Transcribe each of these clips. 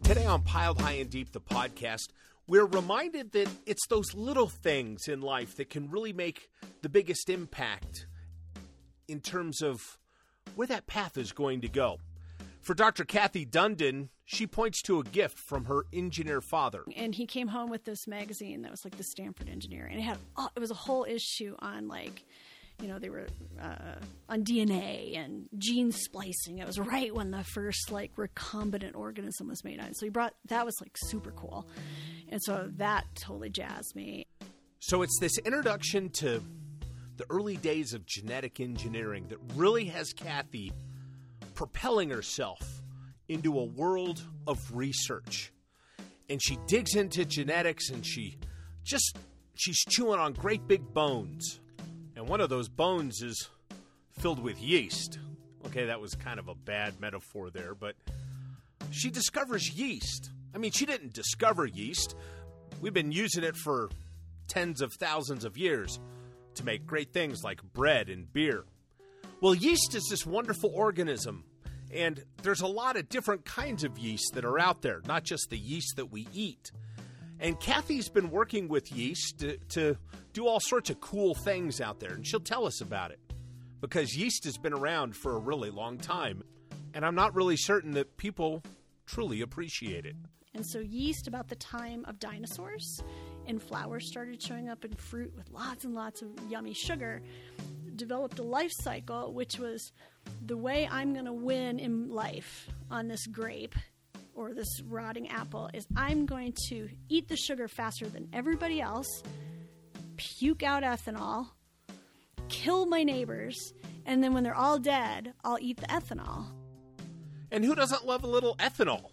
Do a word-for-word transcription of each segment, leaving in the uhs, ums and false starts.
Today on Piled High and Deep, the podcast, we're reminded that it's those little things in life that can really make the biggest impact in terms of where that path is going to go. For Doctor Kathy Dundon, she points to a gift from her engineer father. And he came home with this magazine that was like the Stanford Engineer. And it had oh, it was a whole issue on like, you know, they were uh, on D N A and gene splicing. It was right when the first like recombinant organism was made on it. So he brought, that was like super cool. And so that totally jazzed me. So it's this introduction to the early days of genetic engineering that really has Kathy propelling herself into a world of research. And she digs into genetics and she just, she's chewing on great big bones. And one of those bones is filled with yeast. Okay, that was kind of a bad metaphor there, but she discovers yeast. I mean, she didn't discover yeast. We've been using it for tens of thousands of years to make great things like bread and beer. Well, yeast is this wonderful organism, and there's a lot of different kinds of yeast that are out there, not just the yeast that we eat. And Kathy's been working with yeast to, to do all sorts of cool things out there, and she'll tell us about it, because yeast has been around for a really long time, and I'm not really certain that people truly appreciate it. And so yeast, about the time of dinosaurs, and flowers started showing up in fruit with lots and lots of yummy sugar, developed a life cycle, which was the way I'm going to win in life on this grape or this rotting apple is I'm going to eat the sugar faster than everybody else, puke out ethanol, kill my neighbors, and then when they're all dead, I'll eat the ethanol. And who doesn't love a little ethanol?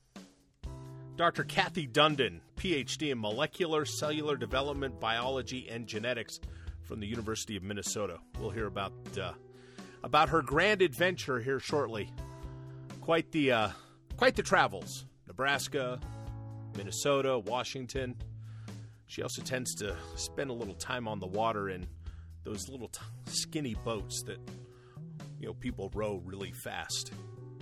Doctor Kathy Dundon, P H D in Molecular Cellular Development, Biology, and Genetics from the University of Minnesota. We'll hear about uh, about her grand adventure here shortly. Quite the uh, quite the travels. Nebraska, Minnesota, Washington. She also tends to spend a little time on the water in those little t- skinny boats that, you know, people row really fast.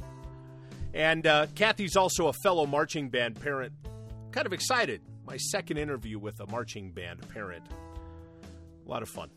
And uh, Kathy's also a fellow marching band parent. Kind of excited. My second interview with a marching band parent. A lot of fun.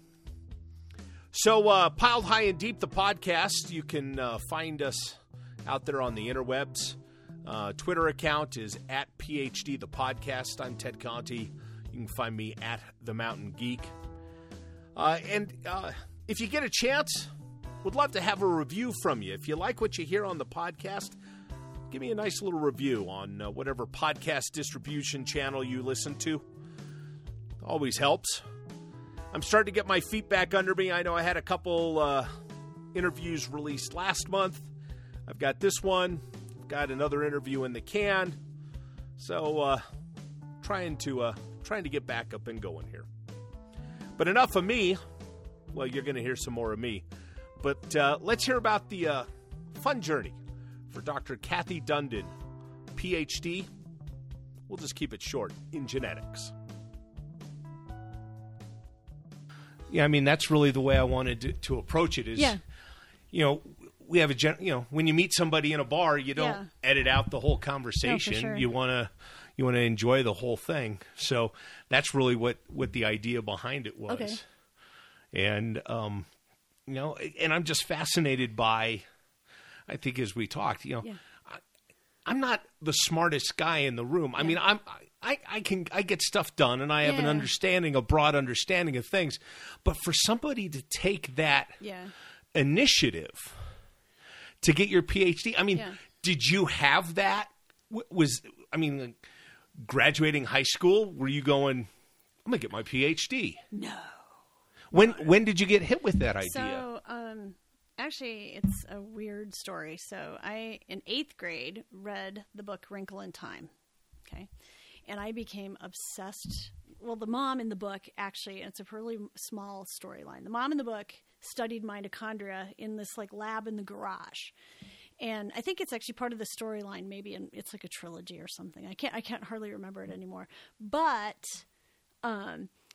So, uh, Piled High and Deep, the podcast. You can uh, find us out there on the interwebs. Uh, Twitter account is at P H D the podcast. I'm Ted Conti. You can find me at The Mountain Geek. Uh, and uh, if you get a chance, would love to have a review from you. If you like what you hear on the podcast, give me a nice little review on uh, whatever podcast distribution channel you listen to. Always helps. I'm starting to get my feet back under me. I know I had a couple uh, interviews released last month. I've got this one. I've got another interview in the can. So, uh, trying to uh, trying to get back up and going here. But enough of me. Well, you're going to hear some more of me. But uh, let's hear about the uh, fun journey for Doctor Kathy Dundon, P H D. We'll just keep it short, in genetics. Yeah, I mean, that's really the way I wanted to, to approach it is, yeah. you know, we have a, gen- you know, when you meet somebody in a bar, you don't Yeah. edit out the whole conversation. No, for sure. You want to, you want to enjoy the whole thing. So that's really what, what the idea behind it was. Okay. And, um, you know, and I'm just fascinated by, I think as we talked, you know, Yeah. I, I'm not the smartest guy in the room. I Yeah. mean, I'm, I, I can, I get stuff done and I have an Yeah. understanding, a broad understanding of things. But for somebody to take that Yeah. initiative to get your P H D, I mean, Yeah. did you have that? W- Was, I mean, like, graduating high school, were you going, I'm going to get my P H D? No. When, when did you get hit with that idea? So, um, actually, it's a weird story. So I, in eighth grade, read the book Wrinkle in Time. Okay. And I became obsessed. Well, the mom in the book, actually, and it's a really small storyline. The mom in the book studied mitochondria in this like lab in the garage. And I think it's actually part of the storyline, maybe, and it's like a trilogy or something. I can't, I can't hardly remember it anymore. But, um,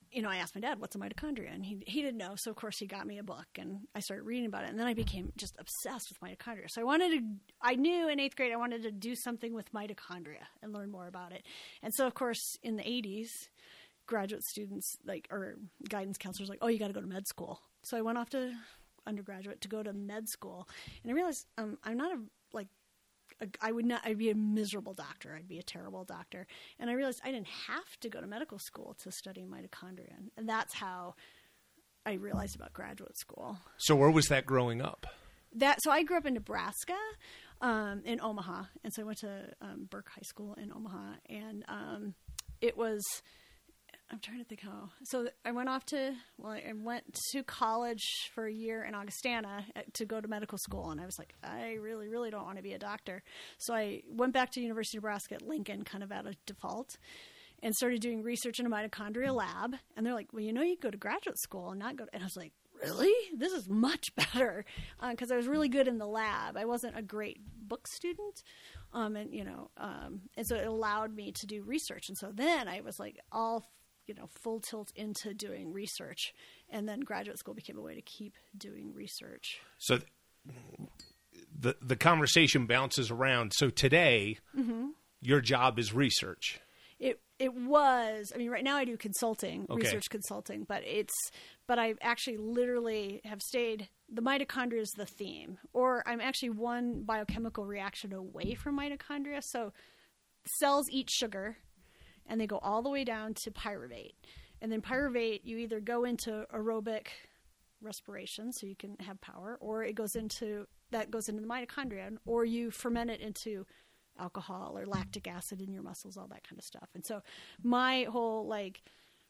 you know, I asked my dad, what's a mitochondria? And he he didn't know. So, of course, he got me a book, and I started reading about it. And then I became just obsessed with mitochondria. So I wanted to – I knew in eighth grade I wanted to do something with mitochondria and learn more about it. And so, of course, in the eighties, graduate students like or guidance counselors like, oh, you got to go to med school. So I went off to undergraduate to go to med school. And I realized um, I'm not a – like – I would not, I'd be a miserable doctor. I'd be a terrible doctor. And I realized I didn't have to go to medical school to study mitochondria. And that's how I realized about graduate school. So where was that growing up? That, so I grew up in Nebraska, um, in Omaha. And so I went to um, Burke High School in Omaha. And um, it was, I'm trying to think how. So I went off to, well, I went to college for a year in Augustana to go to medical school. And I was like, I really, really don't want to be a doctor. So I went back to University of Nebraska at Lincoln, kind of out of default, and started doing research in a mitochondria lab. And they're like, well, you know, you go to graduate school and not go to, and I was like, really? This is much better. Because uh, I was really good in the lab. I wasn't a great book student. Um, and, you know, um, and so it allowed me to do research. And so then I was like all you know, full tilt into doing research. And then graduate school became a way to keep doing research. So th- the the conversation bounces around. So today, mm-hmm. your job is research. It it was. I mean, right now I do consulting, okay. research consulting, but it's but I actually literally have stayed. The mitochondria is the theme, or I'm actually one biochemical reaction away from mitochondria. So cells eat sugar. And they go all the way down to pyruvate. And then pyruvate, you either go into aerobic respiration so you can have power, or it goes into, that goes into the mitochondria, or you ferment it into alcohol or lactic acid in your muscles, all that kind of stuff. And so my whole like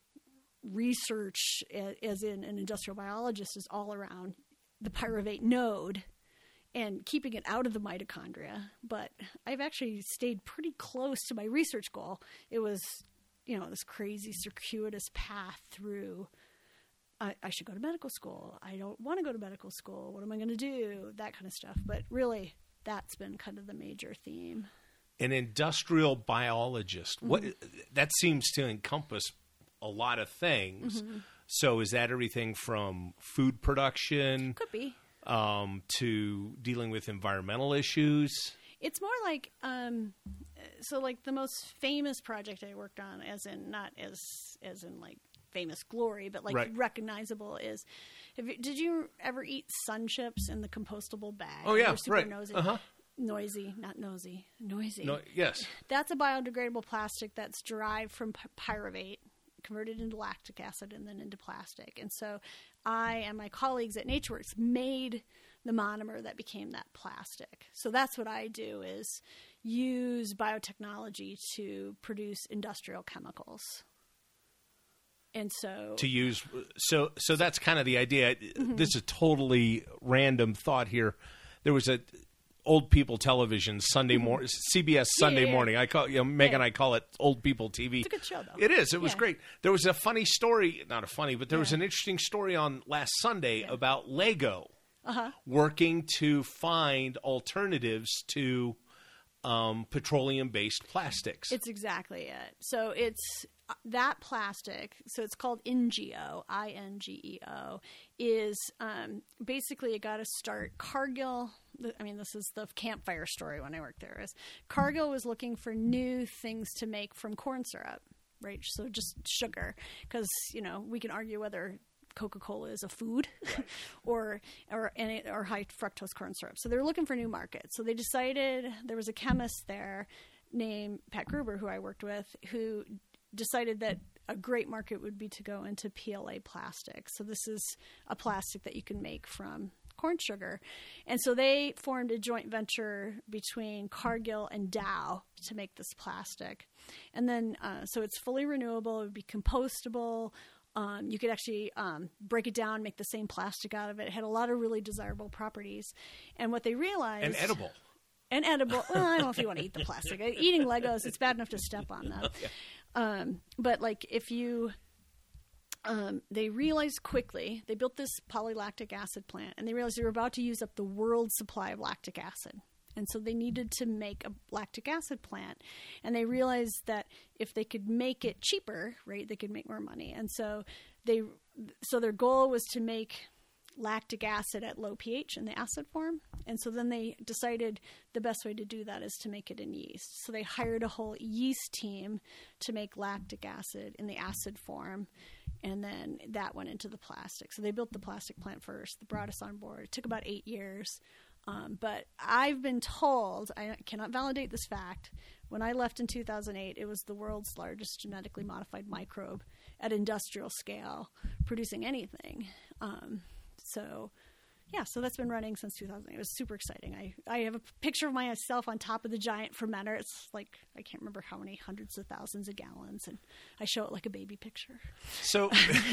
research as in an industrial biologist is all around the pyruvate node and keeping it out of the mitochondria. But I've actually stayed pretty close to my research goal. It was, you know, this crazy circuitous path through, I, I should go to medical school. I don't want to go to medical school. What am I going to do? That kind of stuff. But really, that's been kind of the major theme. An industrial biologist. Mm-hmm. What that seems to encompass a lot of things. Mm-hmm. So is that everything from food production? Could be. Um, to dealing with environmental issues? It's more like, um, so like the most famous project I worked on, as in not as as in like famous glory, but like right. recognizable is, have you, did you ever eat Sun Chips in the compostable bag? Oh, yeah, super right. Nosy. Uh-huh. Noisy, not nosy, noisy. No, yes. That's a biodegradable plastic that's derived from py- pyruvate, converted into lactic acid and then into plastic. And so I and my colleagues at NatureWorks made the monomer that became that plastic. So that's what I do is use biotechnology to produce industrial chemicals. And so to use so so that's kind of the idea. Mm-hmm. This is a totally random thought here. There was a old people television Sunday morning, C B S Sunday yeah, yeah, yeah. morning. I call you know, Meg yeah. and I call it old people T V. It's a good show, though. It is. It was yeah. great. There was a funny story, not a funny, but there yeah. was an interesting story on last Sunday yeah. about Lego uh-huh. working to find alternatives to um, petroleum-based plastics. It's exactly it. So it's uh, that plastic. So it's called I N G E O. I N G E O is um, basically it got to start Cargill. I mean, this is the campfire story when I worked there. Is Cargill was looking for new things to make from corn syrup, right? So just sugar, because you know we can argue whether Coca-Cola is a food right. or or any, or high fructose corn syrup. So they were looking for new markets. So they decided there was a chemist there named Pat Gruber, who I worked with, who decided that a great market would be to go into P L A plastic. So this is a plastic that you can make from corn sugar. And so they formed a joint venture between Cargill and Dow to make this plastic. And then, uh, so it's fully renewable. It would be compostable. Um, you could actually um, break it down, make the same plastic out of it. It had a lot of really desirable properties. And what they realized... And edible. And edible. Well, I don't know if you want to eat the plastic. Eating Legos, it's bad enough to step on them. Okay. Um, but like if you... Um, they realized quickly, they built this polylactic acid plant, and they realized they were about to use up the world's supply of lactic acid. And so they needed to make a lactic acid plant. And they realized that if they could make it cheaper, right, they could make more money. And so they, so their goal was to make lactic acid at low pH in the acid form. And so then they decided the best way to do that is to make it in yeast. So they hired a whole yeast team to make lactic acid in the acid form. And then that went into the plastic. So they built the plastic plant first. They brought us on board. It took about eight years. Um, but I've been told, I cannot validate this fact, when I left in two thousand eight, it was the world's largest genetically modified microbe at industrial scale producing anything. Um, so, yeah, so that's been running since two thousand eight. It was super exciting. I, I have a picture of myself on top of the giant fermenter. It's like, I can't remember how many hundreds of thousands of gallons, and I show it like a baby picture. So,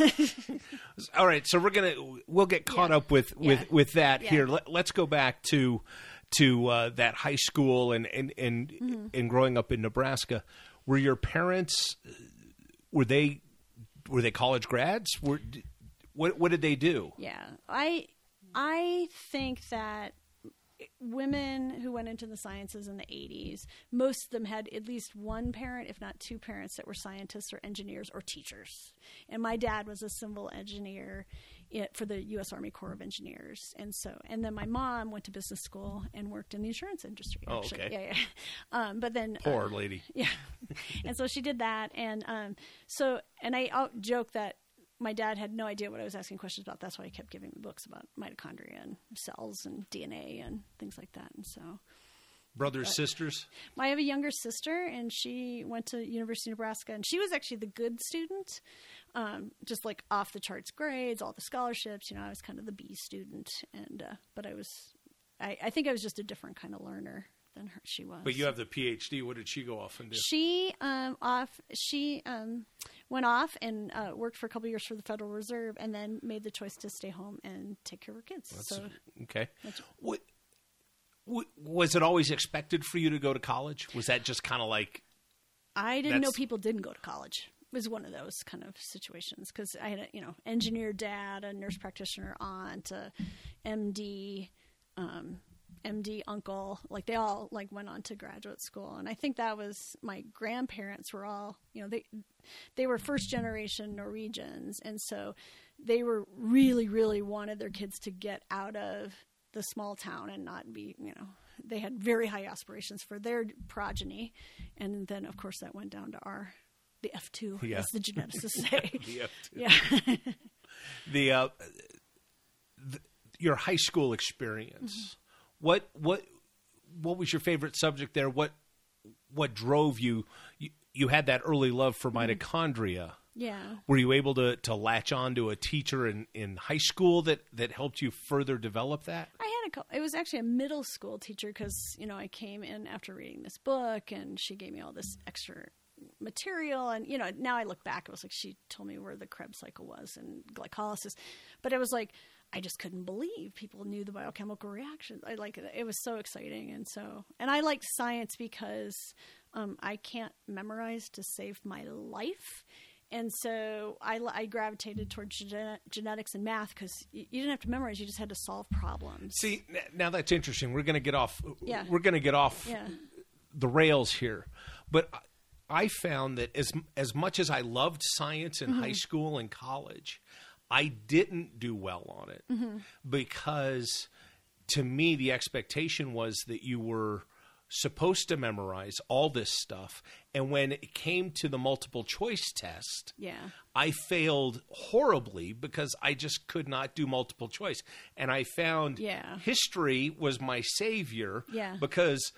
all right, so we're going to, we'll get caught yeah. up with, with, yeah. with that yeah. here. Let, let's go back to to uh, that high school and, and, and, mm-hmm. and growing up in Nebraska. Were your parents, were they, were they college grads? Were, what, what did they do? Yeah, I... I think that women who went into the sciences in the eighties, most of them had at least one parent, if not two parents, that were scientists or engineers or teachers. And my dad was a civil engineer for the U S Army Corps of Engineers. And so, and then my mom went to business school and worked in the insurance industry. Actually. Oh, okay. Yeah, yeah. Um, but then, poor uh, lady. Yeah. And so she did that. And um, so, and I I'll joke that my dad had no idea what I was asking questions about. That's why he kept giving me books about mitochondria and cells and D N A and things like that. And so, brothers, sisters? I have a younger sister, and she went to University of Nebraska, and she was actually the good student, um, just like off the charts grades, all the scholarships. You know, I was kind of the B student, and uh, but I was, I, I think I was just a different kind of learner than her, she was. But you have the P H D. What did she go off and do? She um, off. She um, went off and uh, worked for a couple of years for the Federal Reserve, and then made the choice to stay home and take care of her kids. That's, so okay. That's, what, what was it always expected for you to go to college? Was that just kind of like? I didn't know people didn't go to college. It was one of those kind of situations because I had a you know engineer dad, a nurse practitioner aunt, a M D. Um, M D uncle, like they all like went on to graduate school. And I think that was, my grandparents were all, you know, they, they were first generation Norwegians. And so they were really, really wanted their kids to get out of the small town and not be, you know, they had very high aspirations for their progeny. And then of course that went down to our, the F two, yeah. as the geneticists say. The F two. Yeah. the, uh, the, your high school experience, mm-hmm. What what what was your favorite subject there? What what drove you? You, you had that early love for mitochondria. Yeah. Were you able to, to latch on to a teacher in, in high school that, that helped you further develop that? I had a. It was actually a middle school teacher because you know I came in after reading this book and she gave me all this extra material, and you know now I look back, it was like she told me where the Krebs cycle was and glycolysis, but it was like. I just couldn't believe people knew the biochemical reactions. I like it. It was so exciting. And so, and I liked science because um, I can't memorize to save my life. And so I, I gravitated towards gene- genetics and math because you, you didn't have to memorize. You just had to solve problems. See, now that's interesting. We're going to get off, yeah. we're going to get off yeah. the rails here. But I found that as, as much as I loved science in mm-hmm. high school and college, I didn't do well on it mm-hmm. because to me, the expectation was that you were supposed to memorize all this stuff. And when it came to the multiple choice test, yeah. I failed horribly because I just could not do multiple choice. And I found yeah. history was my savior yeah. because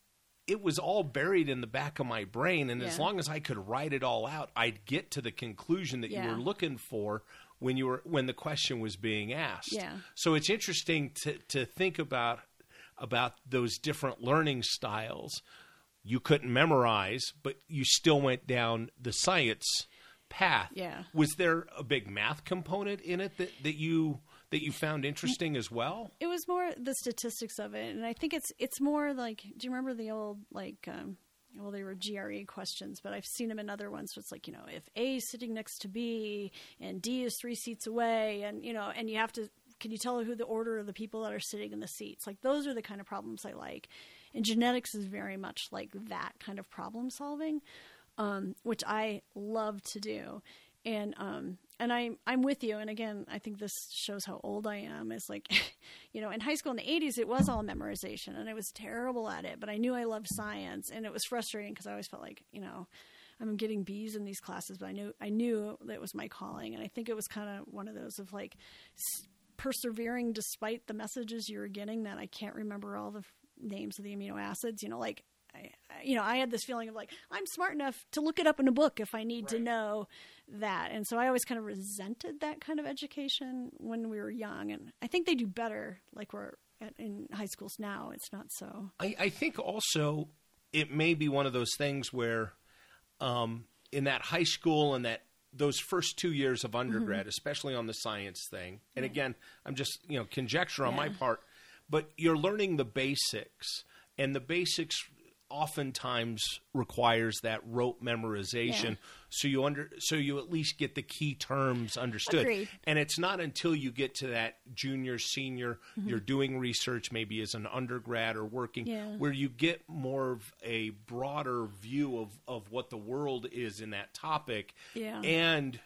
it was all buried in the back of my brain. And yeah. as long as I could write it all out, I'd get to the conclusion that yeah. you were looking for when you were when the question was being asked. Yeah. So it's interesting to to think about about those different learning styles. You couldn't memorize, but you still went down the science path. Yeah. Was there a big math component in it that, that you that you found interesting as well? It was more the statistics of it, and I think it's it's more like, do you remember the old like um well, they were G R E questions, but I've seen them in other ones. So it's like, you know, if A is sitting next to B and D is three seats away and, you know, and you have to can you tell who the order of the people that are sitting in the seats? Like, those are the kind of problems I like. And genetics is very much like that kind of problem solving, um, which I love to do. And, um, and I, I'm with you. And again, I think this shows how old I am. It's like, you know, in high school in the eighties, it was all memorization and I was terrible at it, but I knew I loved science, and it was frustrating because I always felt like, you know, I'm getting B's in these classes, but I knew, I knew that was my calling. And I think it was kind of one of those of like s- persevering despite the messages you were getting that I can't remember all the f- names of the amino acids, you know, like, I, you know, I had this feeling of like, I'm smart enough to look it up in a book if I need right. to know that. And so I always kind of resented that kind of education when we were young. And I think they do better like we're at, in high schools now. It's not so. I, I think also it may be one of those things where um, in that high school and that those first two years of undergrad, mm-hmm. especially on the science thing. And right. again, I'm just, you know, conjecture on yeah. my part, but you're learning the basics, and the basics oftentimes requires that rote memorization, yeah. so you under so you at least get the key terms understood. Agreed. And it's not until you get to that junior, senior, mm-hmm. you're doing research maybe as an undergrad or working, yeah. where you get more of a broader view of, of what the world is in that topic, yeah. and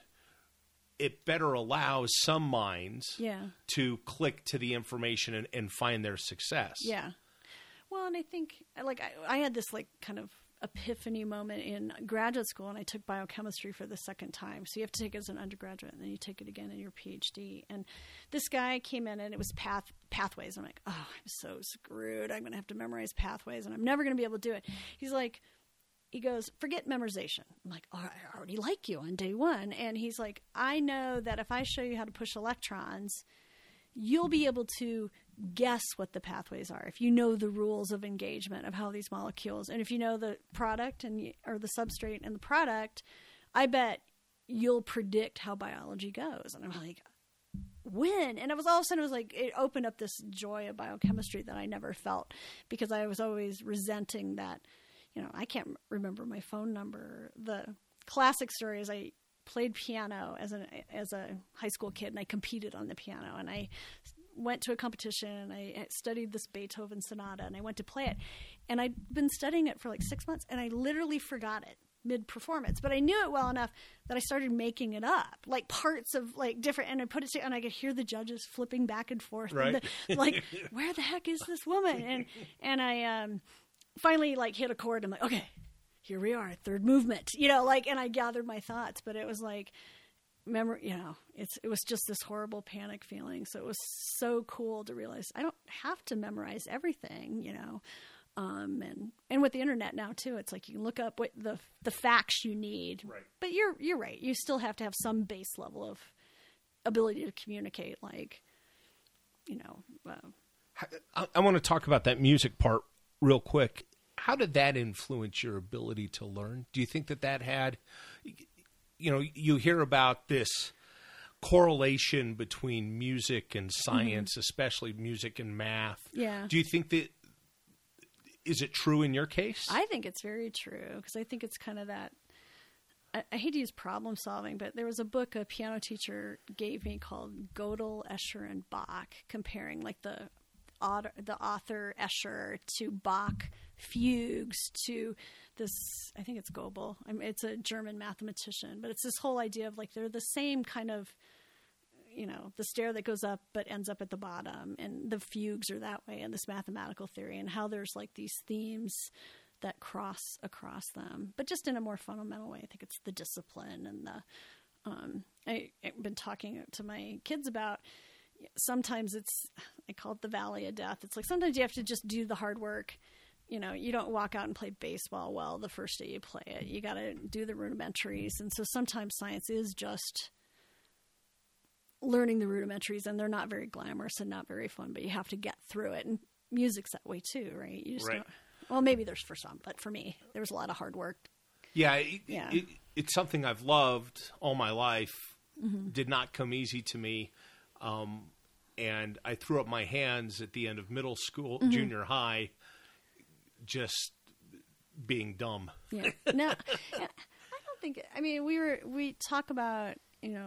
it better allows some minds yeah. to click to the information and, and find their success. Yeah. Well, and I think, like, I, I had this, like, kind of epiphany moment in graduate school, and I took biochemistry for the second time. So you have to take it as an undergraduate, and then you take it again in your PhD. And this guy came in, and it was path pathways. I'm like, oh, I'm so screwed. I'm going to have to memorize pathways, and I'm never going to be able to do it. He's like, he goes, forget memorization. I'm like, oh, I already like you on day one. And he's like, I know that if I show you how to push electrons, you'll be able to guess what the pathways are if you know the rules of engagement of how these molecules, and if you know the product and you, or the substrate and the product, I bet you'll predict how biology goes. And I'm like, when? And it was all of a sudden, it was like, it opened up this joy of biochemistry that I never felt, because I was always resenting that, you know, I can't remember my phone number. The classic story is I played piano as a as a high school kid, and I competed on the piano, and I went to a competition, and I studied this Beethoven sonata, and I went to play it, and I'd been studying it for like six months, and I literally forgot it mid-performance, but I knew it well enough that I started making it up, like parts of like different, and I put it to, and I could hear the judges flipping back and forth, right? And the, like, where the heck is this woman? And and I um, finally like hit a chord. I'm like, okay, here we are, third movement, you know, like, and I gathered my thoughts, but it was like, memory, you know, it's, it was just this horrible panic feeling. So it was so cool to realize I don't have to memorize everything, you know. Um, and, and with the internet now too, it's like you can look up what the, the facts you need, right. But you're, you're right. You still have to have some base level of ability to communicate, like, you know, uh, I, I want to talk about that music part real quick. How did that influence your ability to learn? Do you think that that had, you know, you hear about this correlation between music and science, mm-hmm. especially music and math. Yeah. Do you think that, is it true in your case? I think it's very true, because I think it's kind of that, I, I hate to use problem solving, but there was a book a piano teacher gave me called Gödel, Escher, and Bach, comparing like the author, the author Escher to Bach fugues to this, I think it's Goebel. I mean, it's a German mathematician, but it's this whole idea of like they're the same kind of, you know, the stair that goes up but ends up at the bottom, and the fugues are that way, and this mathematical theory, and how there's like these themes that cross across them, but just in a more fundamental way. I think it's the discipline and the, um, I, I've been talking to my kids about, sometimes it's, I call it the valley of death. It's like sometimes you have to just do the hard work. You know, you don't walk out and play baseball well the first day you play it. You got to do the rudimentaries. And so sometimes science is just learning the rudimentaries, and they're not very glamorous and not very fun, but you have to get through it. And music's that way too, right? You just right. don't, well, maybe there's for some, but for me, there was a lot of hard work. Yeah, it, yeah. It, it's something I've loved all my life. Mm-hmm. Did not come easy to me. Um, and I threw up my hands at the end of middle school, mm-hmm. junior high, just being dumb. Yeah. No, I don't think, I mean, we were, we talk about, you know,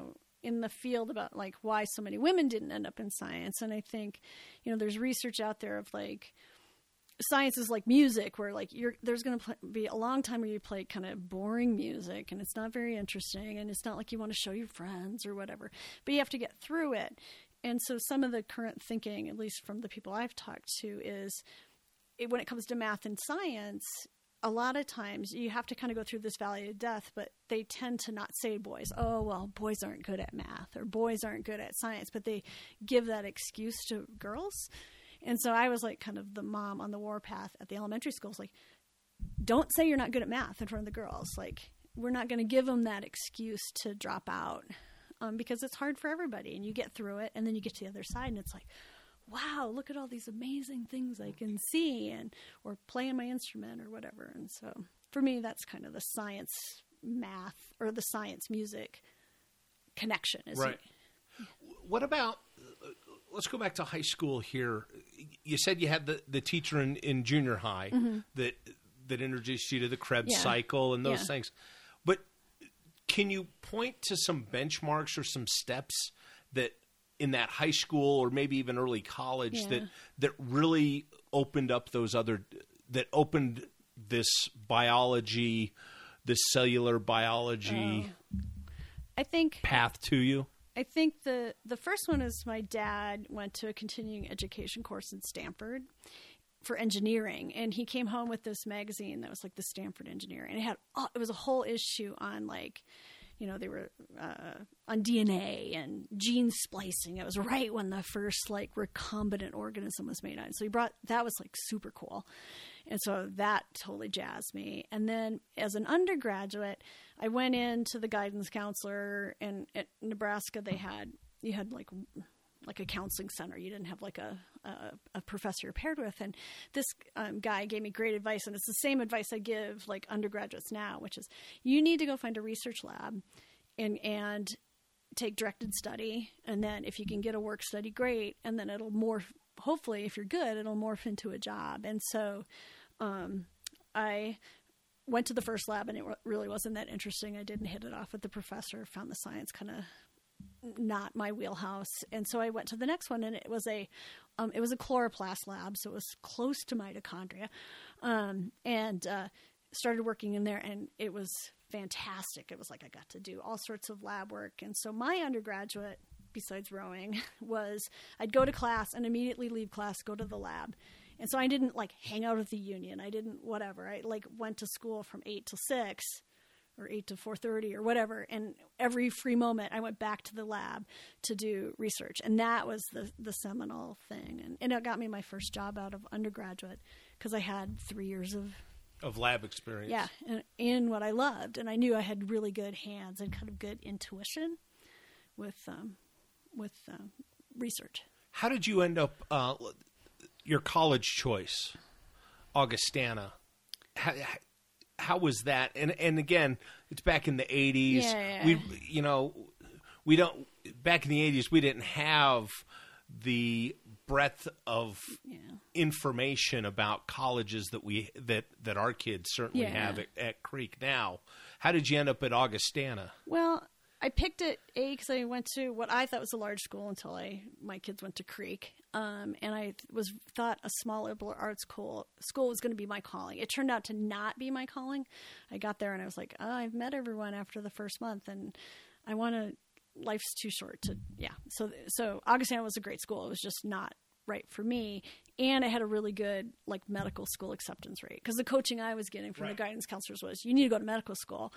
in the field about like why so many women didn't end up in science. And I think, you know, there's research out there of like, science is like music, where like you're there's going to be a long time where you play kind of boring music and it's not very interesting and it's not like you want to show your friends or whatever, but you have to get through it. And so some of the current thinking, at least from the people I've talked to, is it, when it comes to math and science, a lot of times you have to kind of go through this valley of death, but they tend to not say boys, oh, well, boys aren't good at math or boys aren't good at science, but they give that excuse to girls. And so I was like kind of the mom on the warpath at the elementary schools, like, don't say you're not good at math in front of the girls. Like, we're not going to give them that excuse to drop out um, because it's hard for everybody. And you get through it, and then you get to the other side, and it's like, wow, look at all these amazing things I can see and or playing my instrument or whatever. And so for me, that's kind of the science math or the science music connection. Is right. It, what about... Let's go back to high school here. You said you had the, the teacher in, in junior high mm-hmm. that that introduced you to the Krebs yeah. cycle and those yeah. things. But can you point to some benchmarks or some steps that in that high school or maybe even early college yeah. that that really opened up those other that opened this biology, this cellular biology oh. I think path to you? I think the, the first one is my dad went to a continuing education course in Stanford for engineering, and he came home with this magazine that was like the Stanford Engineer, and it had oh, it was a whole issue on like, you know, they were uh, on D N A and gene splicing. It was right when the first like recombinant organism was made on. So he brought that was like super cool, and so that totally jazzed me. And then as an undergraduate, I went into the guidance counselor, and at Nebraska they had you had like like a counseling center. You didn't have like a a, a professor you're paired with. And this um, guy gave me great advice, and it's the same advice I give like undergraduates now, which is you need to go find a research lab and and take directed study, and then if you can get a work study, great, and then it'll morph. Hopefully, if you're good, it'll morph into a job. And so, um, I. went to the first lab, and it really wasn't that interesting. I didn't hit it off with the professor, found the science kind of not my wheelhouse. And so I went to the next one, and it was a, um, it was a chloroplast lab. So it was close to mitochondria, um, and, uh, started working in there, and it was fantastic. It was like, I got to do all sorts of lab work. And so my undergraduate, besides rowing, was I'd go to class and immediately leave class, go to the lab. And so I didn't like hang out at the union. I didn't whatever. I like went to school from eight to six or eight to four thirty or whatever. And every free moment I went back to the lab to do research. And that was the, the seminal thing. And, and it got me my first job out of undergraduate because I had three years of of lab experience. Yeah. In, in what I loved. And I knew I had really good hands and kind of good intuition with, um, with um, research. How did you end up, uh, your college choice, Augustana, how, how was that? And and again, it's back in the eighties. Yeah, yeah. We, you know, we don't. Back in the eighties, we didn't have the breadth of yeah. information about colleges that we that that our kids certainly yeah. have at, at Creek now. How did you end up at Augustana? Well, I picked it A because I went to what I thought was a large school until I my kids went to Creek, um, and I was thought a small liberal arts school school was going to be my calling. It turned out to not be my calling. I got there and I was like, oh, I've met everyone after the first month, and I want to. Life's too short to yeah. So so Augustana was a great school. It was just not right for me, and I had a really good like medical school acceptance rate because the coaching I was getting from right. the guidance counselors was you need to go to medical school.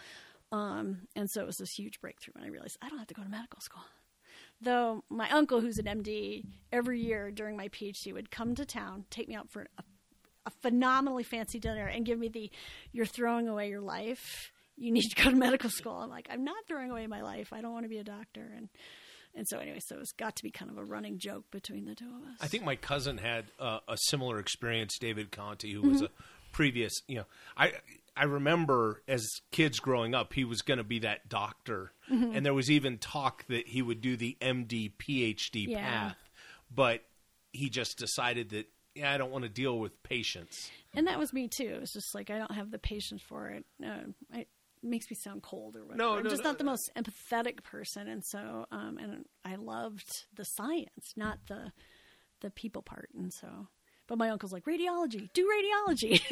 Um, and so it was this huge breakthrough, and I realized I don't have to go to medical school. Though my uncle, who's an M D, every year during my PhD would come to town, take me out for a, a phenomenally fancy dinner, and give me the, you're throwing away your life. You need to go to medical school. I'm like, I'm not throwing away my life. I don't want to be a doctor. And and so anyway, so it's got to be kind of a running joke between the two of us. I think my cousin had uh, a similar experience, David Conti, who was mm-hmm. a previous, you know, I... I remember as kids growing up, he was going to be that doctor. Mm-hmm. And there was even talk that he would do the M D, P H D yeah. path. But he just decided that, yeah, I don't want to deal with patients. And that was me, too. It was just like, I don't have the patience for it. Uh, I, makes me sound cold or whatever. No, I'm no, just no, not the no. most empathetic person, and so um, and I loved the science, not the the people part, and so. But my uncle's like, radiology, do radiology.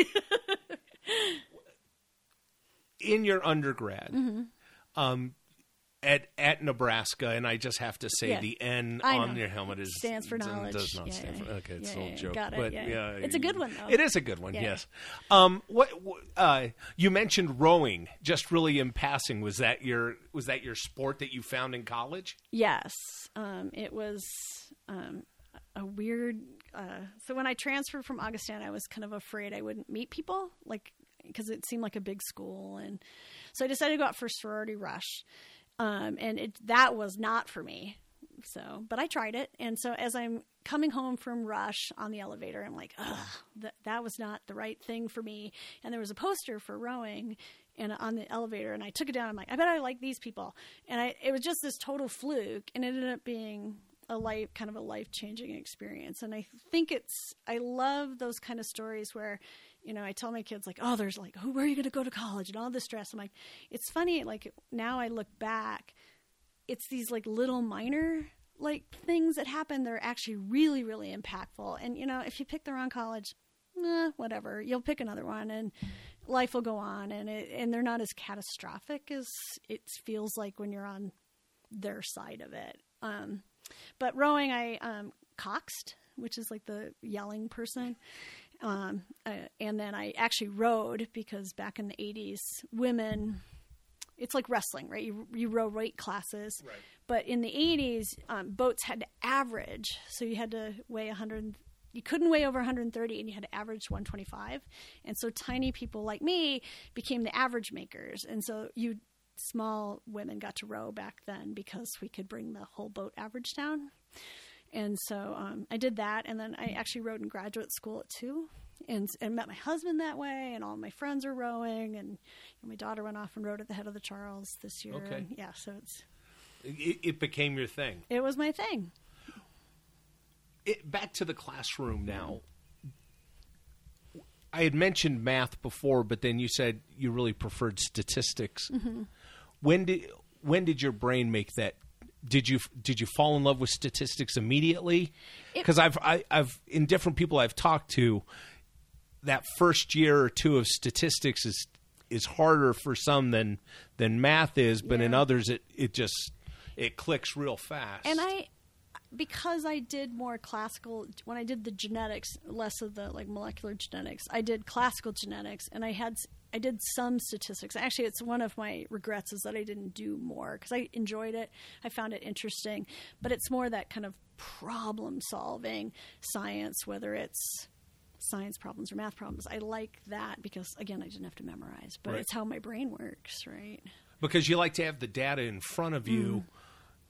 In your undergrad, Mm-hmm. um, at at Nebraska, and I just have to say Yeah. the N I on know. your helmet is Stands for does- knowledge. Does not Yeah, stand yeah, for. Okay, it's yeah, a little yeah, joke, got it, but yeah. It's a good one, though. It is a good one. Yeah. Yes. Um, what what, uh, you mentioned rowing, just really in passing. Was that your was that your sport that you found in college? Yes, um, it was um, a weird. Uh, so when I transferred from Augustana, I was kind of afraid I wouldn't meet people, like because it seemed like a big school, and so I decided to go out for sorority rush, um, and it, that was not for me. So, but I tried it, and so as I'm coming home from rush on the elevator, I'm like, ugh, that that was not the right thing for me. And there was a poster for rowing, and on the elevator, and I took it down. I'm like, I bet I like these people, and I it was just this total fluke, and it ended up being a life kind of a life changing experience. And I think it's I love those kind of stories where, you know, I tell my kids like, oh, there's like, oh, where are you going to go to college and all this stress. I'm like, it's funny. Like now I look back, it's these like little minor like things that happen. They're actually really, really impactful. And, you know, if you pick the wrong college, eh, whatever, you'll pick another one and life will go on. And it, and they're not as catastrophic as it feels like when you're on their side of it. Um, but rowing, I um, coxed, which is like the yelling person. Um, uh, and then I actually rowed because back in the eighties, women, it's like wrestling, right? You, you row weight classes. Right. But in the eighties, um, boats had to average. So you had to weigh one hundred. You couldn't weigh over one hundred thirty, and you had to average one twenty-five. And so tiny people like me became the average makers. And so you small women got to row back then because we could bring the whole boat average down. And so um, I did that, and then I actually rowed in graduate school at two, and, and met my husband that way, and all my friends are rowing, and you know, my daughter went off and rowed at the Head of the Charles this year. Okay. And yeah, so it's It, it became your thing. it was my thing. It, back to the classroom now. I had mentioned math before, but then you said you really preferred statistics. Mm-hmm. When did when did your brain make that? Did you did you fall in love with statistics immediately? Because I've I, I've in different people I've talked to, that first year or two of statistics is is harder for some than than math is, but Yeah. in others it it just it clicks real fast. And I, because I did more classical, when I did the genetics, less of the like molecular genetics, I did classical genetics, and I had, I did some statistics. Actually, it's one of my regrets is that I didn't do more because I enjoyed it. I found it interesting, but it's more that kind of problem solving science, whether it's science problems or math problems. I like that because, again, I didn't have to memorize, but Right. it's how my brain works, right? Because you like to have the data in front of you. Mm.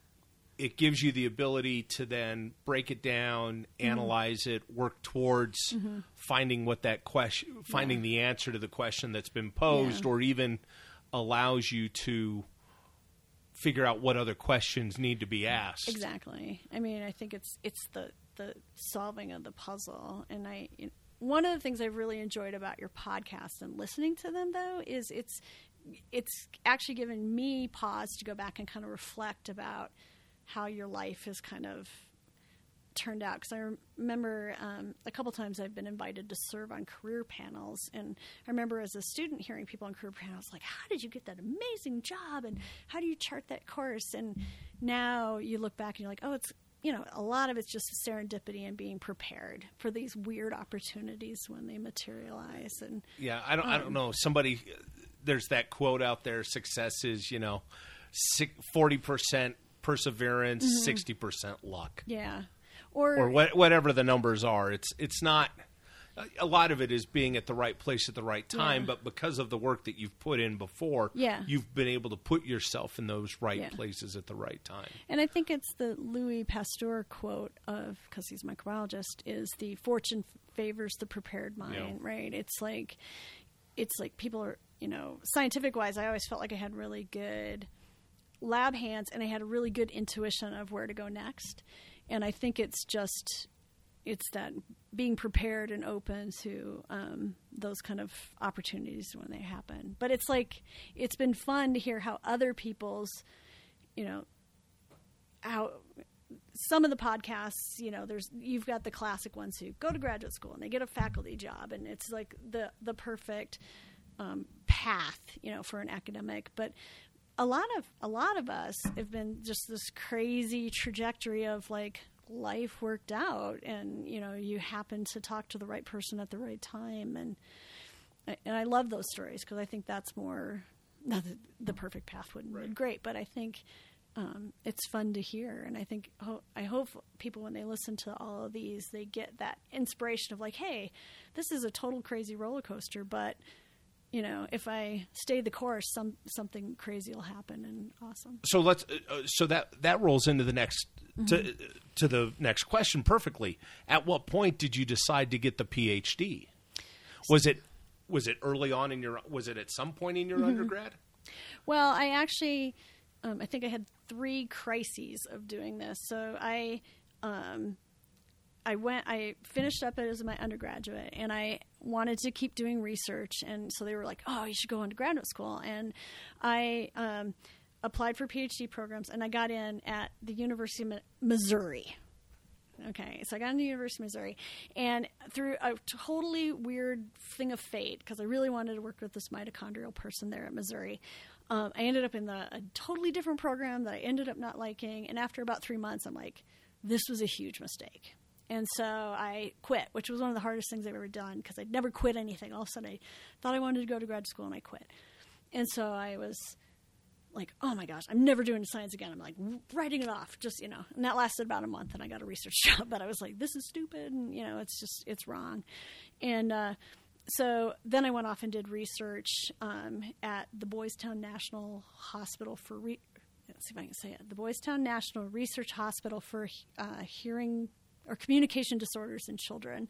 It gives you the ability to then break it down, analyze it, work towards Mm-hmm. finding what that question, finding the answer to the question that's been posed, Yeah. or even allows you to figure out what other questions need to be asked. Exactly. I mean, I think it's it's the the solving of the puzzle, and I. You know, one of the things I've really enjoyed about your podcast and listening to them, though, is it's it's actually given me pause to go back and kind of reflect about how your life has kind of turned out. Because I rem- remember um, a couple times I've been invited to serve on career panels, and I remember as a student hearing people on career panels like, how did you get that amazing job, and how do you chart that course? And now you look back and you're like, oh, it's, you know, a lot of it's just serendipity and being prepared for these weird opportunities when they materialize. And Yeah, I don't. I don't Um, know. Somebody, there's that quote out there: "Success is, you know, forty percent perseverance, Mm-hmm. sixty percent luck." yeah, or, or what, whatever the numbers are. It's it's not. A lot of it is being at the right place at the right time, Yeah. but because of the work that you've put in before, Yeah. you've been able to put yourself in those right Yeah. places at the right time. And I think it's the Louis Pasteur quote of, because he's a microbiologist, is the fortune favors the prepared mind, Yeah. right? It's like, it's like people are, you know, scientific wise, I always felt like I had really good lab hands and I had a really good intuition of where to go next. And I think it's just, it's that being prepared and open to um, those kind of opportunities when they happen. But it's like, it's been fun to hear how other people's, you know, how some of the podcasts, you know, there's, you've got the classic ones who go to graduate school and they get a faculty job, and it's like the, the perfect um, path, you know, for an academic. But a lot of, a lot of us have been just this crazy trajectory of like, life worked out, and you know, you happen to talk to the right person at the right time, and and I love those stories because I think that's more the, the perfect path wouldn't right. be great, but I think um, it's fun to hear, and I think ho- I hope people, when they listen to all of these, they get that inspiration of like, hey, this is a total crazy roller coaster, but you know, if I stay the course, some something crazy will happen, and awesome. So let's. Uh, so that that rolls into the next mm-hmm. to to the next question perfectly. At what point did you decide to get the P H D? Was it was it early on in your? Was it at some point in your mm-hmm. undergrad? Well, I actually, um, I think I had three crises of doing this. So I. Um, I went, I finished up as my undergraduate, and I wanted to keep doing research. And so they were like, oh, you should go into graduate school. And I um, applied for PhD programs, and I got in at the University of Missouri. Okay, so I got into the University of Missouri. And through a totally weird thing of fate, because I really wanted to work with this mitochondrial person there at Missouri, um, I ended up in the, a totally different program that I ended up not liking. And after about three months, I'm like, this was a huge mistake. And so I quit, which was one of the hardest things I've ever done because I'd never quit anything. All of a sudden, I thought I wanted to go to grad school, and I quit. And so I was like, oh, my gosh, I'm never doing science again. I'm like writing it off, just, you know. And that lasted about a month, and I got a research job. But I was like, this is stupid, and, you know, it's just, it's wrong. And uh, so then I went off and did research um, at the Boys Town National Hospital for, re- let's see if I can say it, the Boys Town National Research Hospital for uh, Hearing or Communication Disorders in Children,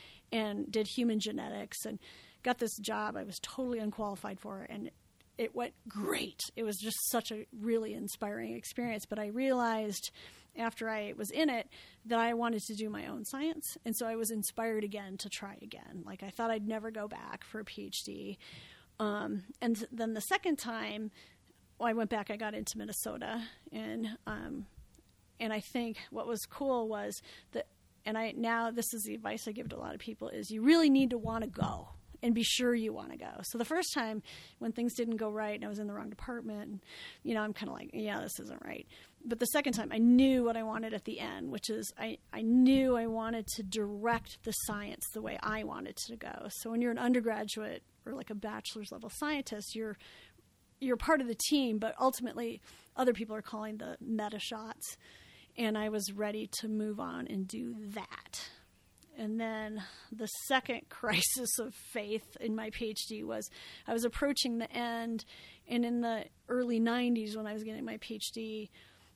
and did human genetics, and got this job I was totally unqualified for, and it went great. It was just such a really inspiring experience. But I realized after I was in it that I wanted to do my own science, and so I was inspired again to try again. Like, I thought I'd never go back for a PhD. Um, and then the second time well, I went back, I got into Minnesota, and um, and I think what was cool was that, and I now this is the advice I give to a lot of people, is you really need to want to go and be sure you want to go. So the first time when things didn't go right and I was in the wrong department, and, you know, I'm kind of like, yeah, this isn't right. But the second time I knew what I wanted at the end, which is I, I knew I wanted to direct the science the way I wanted to go. So when you're an undergraduate or like a bachelor's level scientist, you're you're part of the team, but ultimately other people are calling the meta shots. And I was ready to move on and do that. And then the second crisis of faith in my PhD was I was approaching the end, and in the early nineties when I was getting my PhD,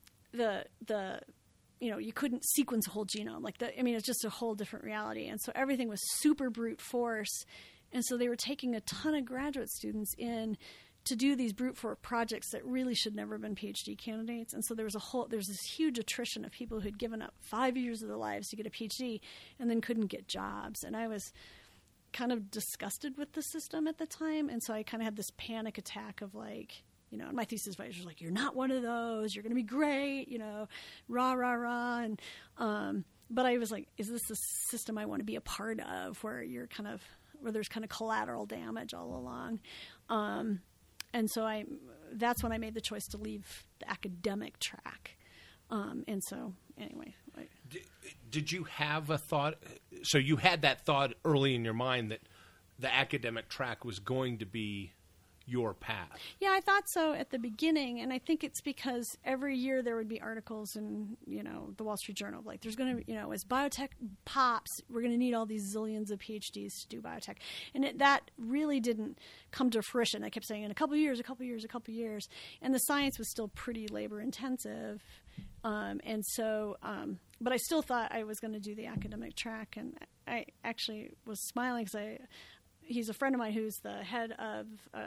the the you know, you couldn't sequence a whole genome. Like the I mean, it's just a whole different reality. And so everything was super brute force. And so they were taking a ton of graduate students in to do these brute force projects that really should never have been PhD candidates. And so there was a whole, there's this huge attrition of people who'd given up five years of their lives to get a PhD and then couldn't get jobs. And I was kind of disgusted with the system at the time. And so I kind of had this panic attack of like, you know, and my thesis advisor was like, you're not one of those, you're going to be great, you know, rah, rah, rah. And, um, but I was like, is this a system I want to be a part of where you're kind of, where there's kind of collateral damage all along? Um, And so I, that's when I made the choice to leave the academic track. Um, and so anyway. I, did, did you have a thought? So you had that thought early in your mind that the academic track was going to be your path. Yeah, I thought so at the beginning. And I think it's because every year there would be articles in, you know, the Wall Street Journal. Like there's going to, you know, as biotech pops, we're going to need all these zillions of PhDs to do biotech. And it, that really didn't come to fruition. I kept saying in a couple of years, a couple of years, a couple of years. And the science was still pretty labor intensive. Um, and so, um, but I still thought I was going to do the academic track. And I actually was smiling because I, he's a friend of mine who's the head of uh,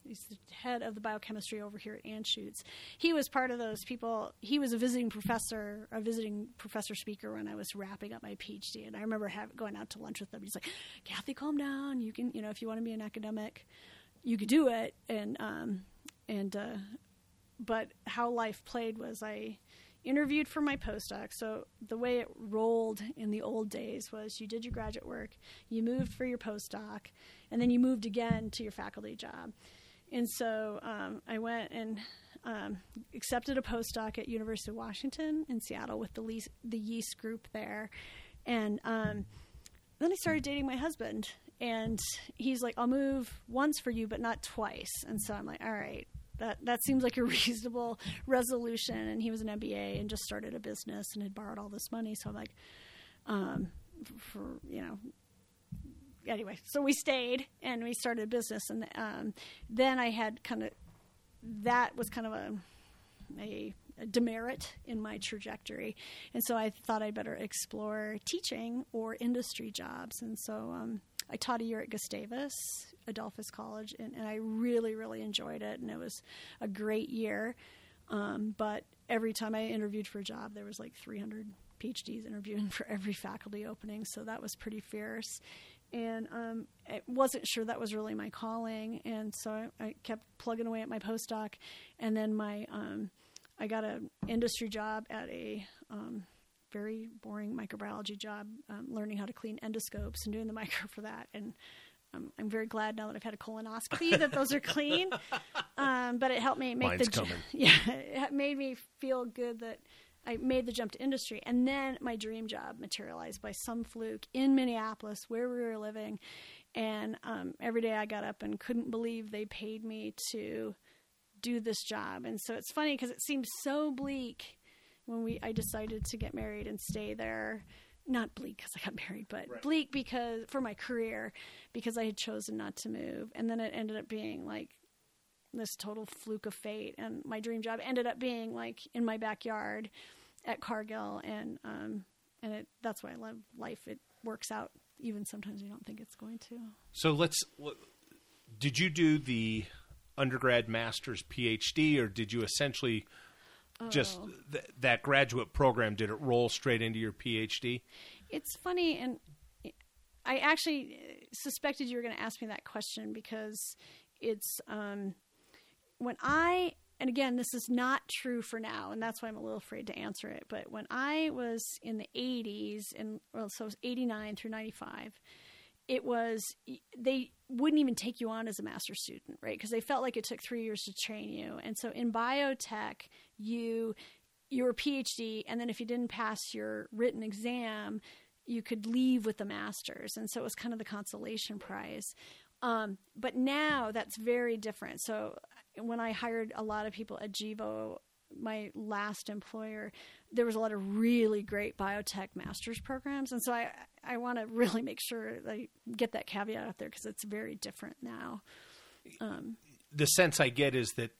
he's the head of the biochemistry over here at Anschutz. He was part of those people. He was a visiting professor, a visiting professor speaker when I was wrapping up my PhD. And I remember have, going out to lunch with him. He's like, Kathy, calm down. You can, you know, if you want to be an academic, you could do it. And, um, and, uh, but how life played was I interviewed for my postdoc. So the way it rolled in the old days was you did your graduate work, you moved for your postdoc, and then you moved again to your faculty job. And so um, I went and um, accepted a postdoc at University of Washington in Seattle with the, le- the yeast group there. And um, then I started dating my husband. And he's like, I'll move once for you, but not twice. And so I'm like, all right. That that seems like a reasonable resolution. And he was an M B A and just started a business and had borrowed all this money. So I'm like, um, for, you know, anyway, so we stayed and we started a business. And um, then I had kind of, that was kind of a, a, a demerit in my trajectory. And so I thought I'd better explore teaching or industry jobs. And so um, I taught a year at Gustavus, Adolphus College, and, and I really, really enjoyed it, and it was a great year. Um, but every time I interviewed for a job, there was like three hundred PhDs interviewing for every faculty opening, so that was pretty fierce. And um, I wasn't sure that was really my calling, and so I, I kept plugging away at my postdoc, and then my um, I got an industry job at a um, very boring microbiology job, um, learning how to clean endoscopes and doing the micro for that, and Um, I'm very glad now that I've had a colonoscopy that those are clean. Um, but it helped me make Mine's the ju- coming. yeah, it made me feel good that I made the jump to industry. And then my dream job materialized by some fluke in Minneapolis where we were living. And um, every day I got up and couldn't believe they paid me to do this job. And so it's funny because it seemed so bleak when we I decided to get married and stay there. Not bleak because I got married, but right. bleak because for my career, because I had chosen not to move. And then it ended up being like this total fluke of fate. And my dream job ended up being like in my backyard at Cargill. And, um, and it, that's why I love life. It works out even sometimes you don't think it's going to. So let's, did you do the undergrad, master's, PhD, or did you essentially just Oh. th- that graduate program, did it roll straight into your PhD? It's funny, and I actually suspected you were going to ask me that question because it's um, when I, and again, this is not true for now, and that's why I'm a little afraid to answer it, but when I was in the eighties, and well, so it was eighty-nine through ninety-five, it was, they wouldn't even take you on as a master's student, right? Because they felt like it took three years to train you. And so in biotech, you, you were a PhD, and then if you didn't pass your written exam, you could leave with the master's. And so it was kind of the consolation prize. Um, but now that's very different. So when I hired a lot of people at Gevo, my last employer, there was a lot of really great biotech master's programs. And so I, I want to really make sure that I get that caveat out there because it's very different now. Um, the sense I get is that,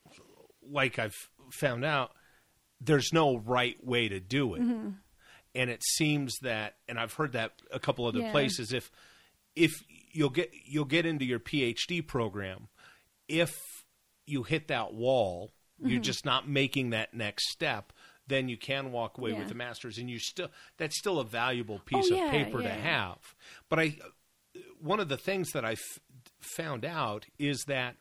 like I've found out, there's no right way to do it. mm-hmm. And it seems that, and I've heard that a couple other Yeah. places, if if you'll get you'll get into your PhD program, if you hit that wall, mm-hmm. you're just not making that next step, then you can walk away Yeah. with a master's, and you still that's still a valuable piece Oh, of yeah, paper yeah. to have. But I, one of the things that I f- found out is that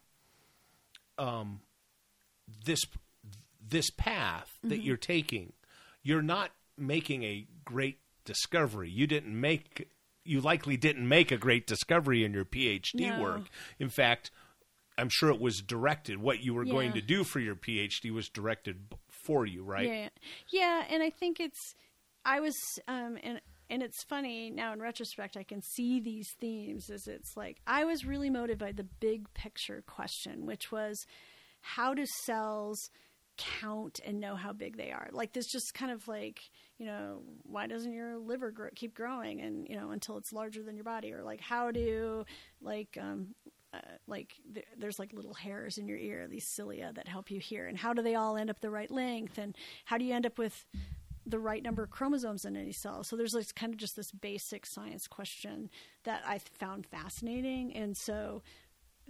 um, this this path that Mm-hmm. you're taking, you're not making a great discovery. You didn't make, you likely didn't make a great discovery in your PhD No. work. In fact, I'm sure it was directed. What you were Yeah. going to do for your PhD was directed b- for you, right? Yeah, yeah, and I think it's. I was, um, and and it's funny now in retrospect. I can see these themes as it's like I was really motivated by the big picture question, which was how do cells count and know how big they are? Like this, just kind of like, you know, why doesn't your liver grow, keep growing and you know until it's larger than your body, or like how do like um, uh, like th- there's like little hairs in your ear, these cilia that help you hear, and how do they all end up the right length, and how do you end up with the right number of chromosomes in any cell? So there's like kind of just this basic science question that I found fascinating, and so the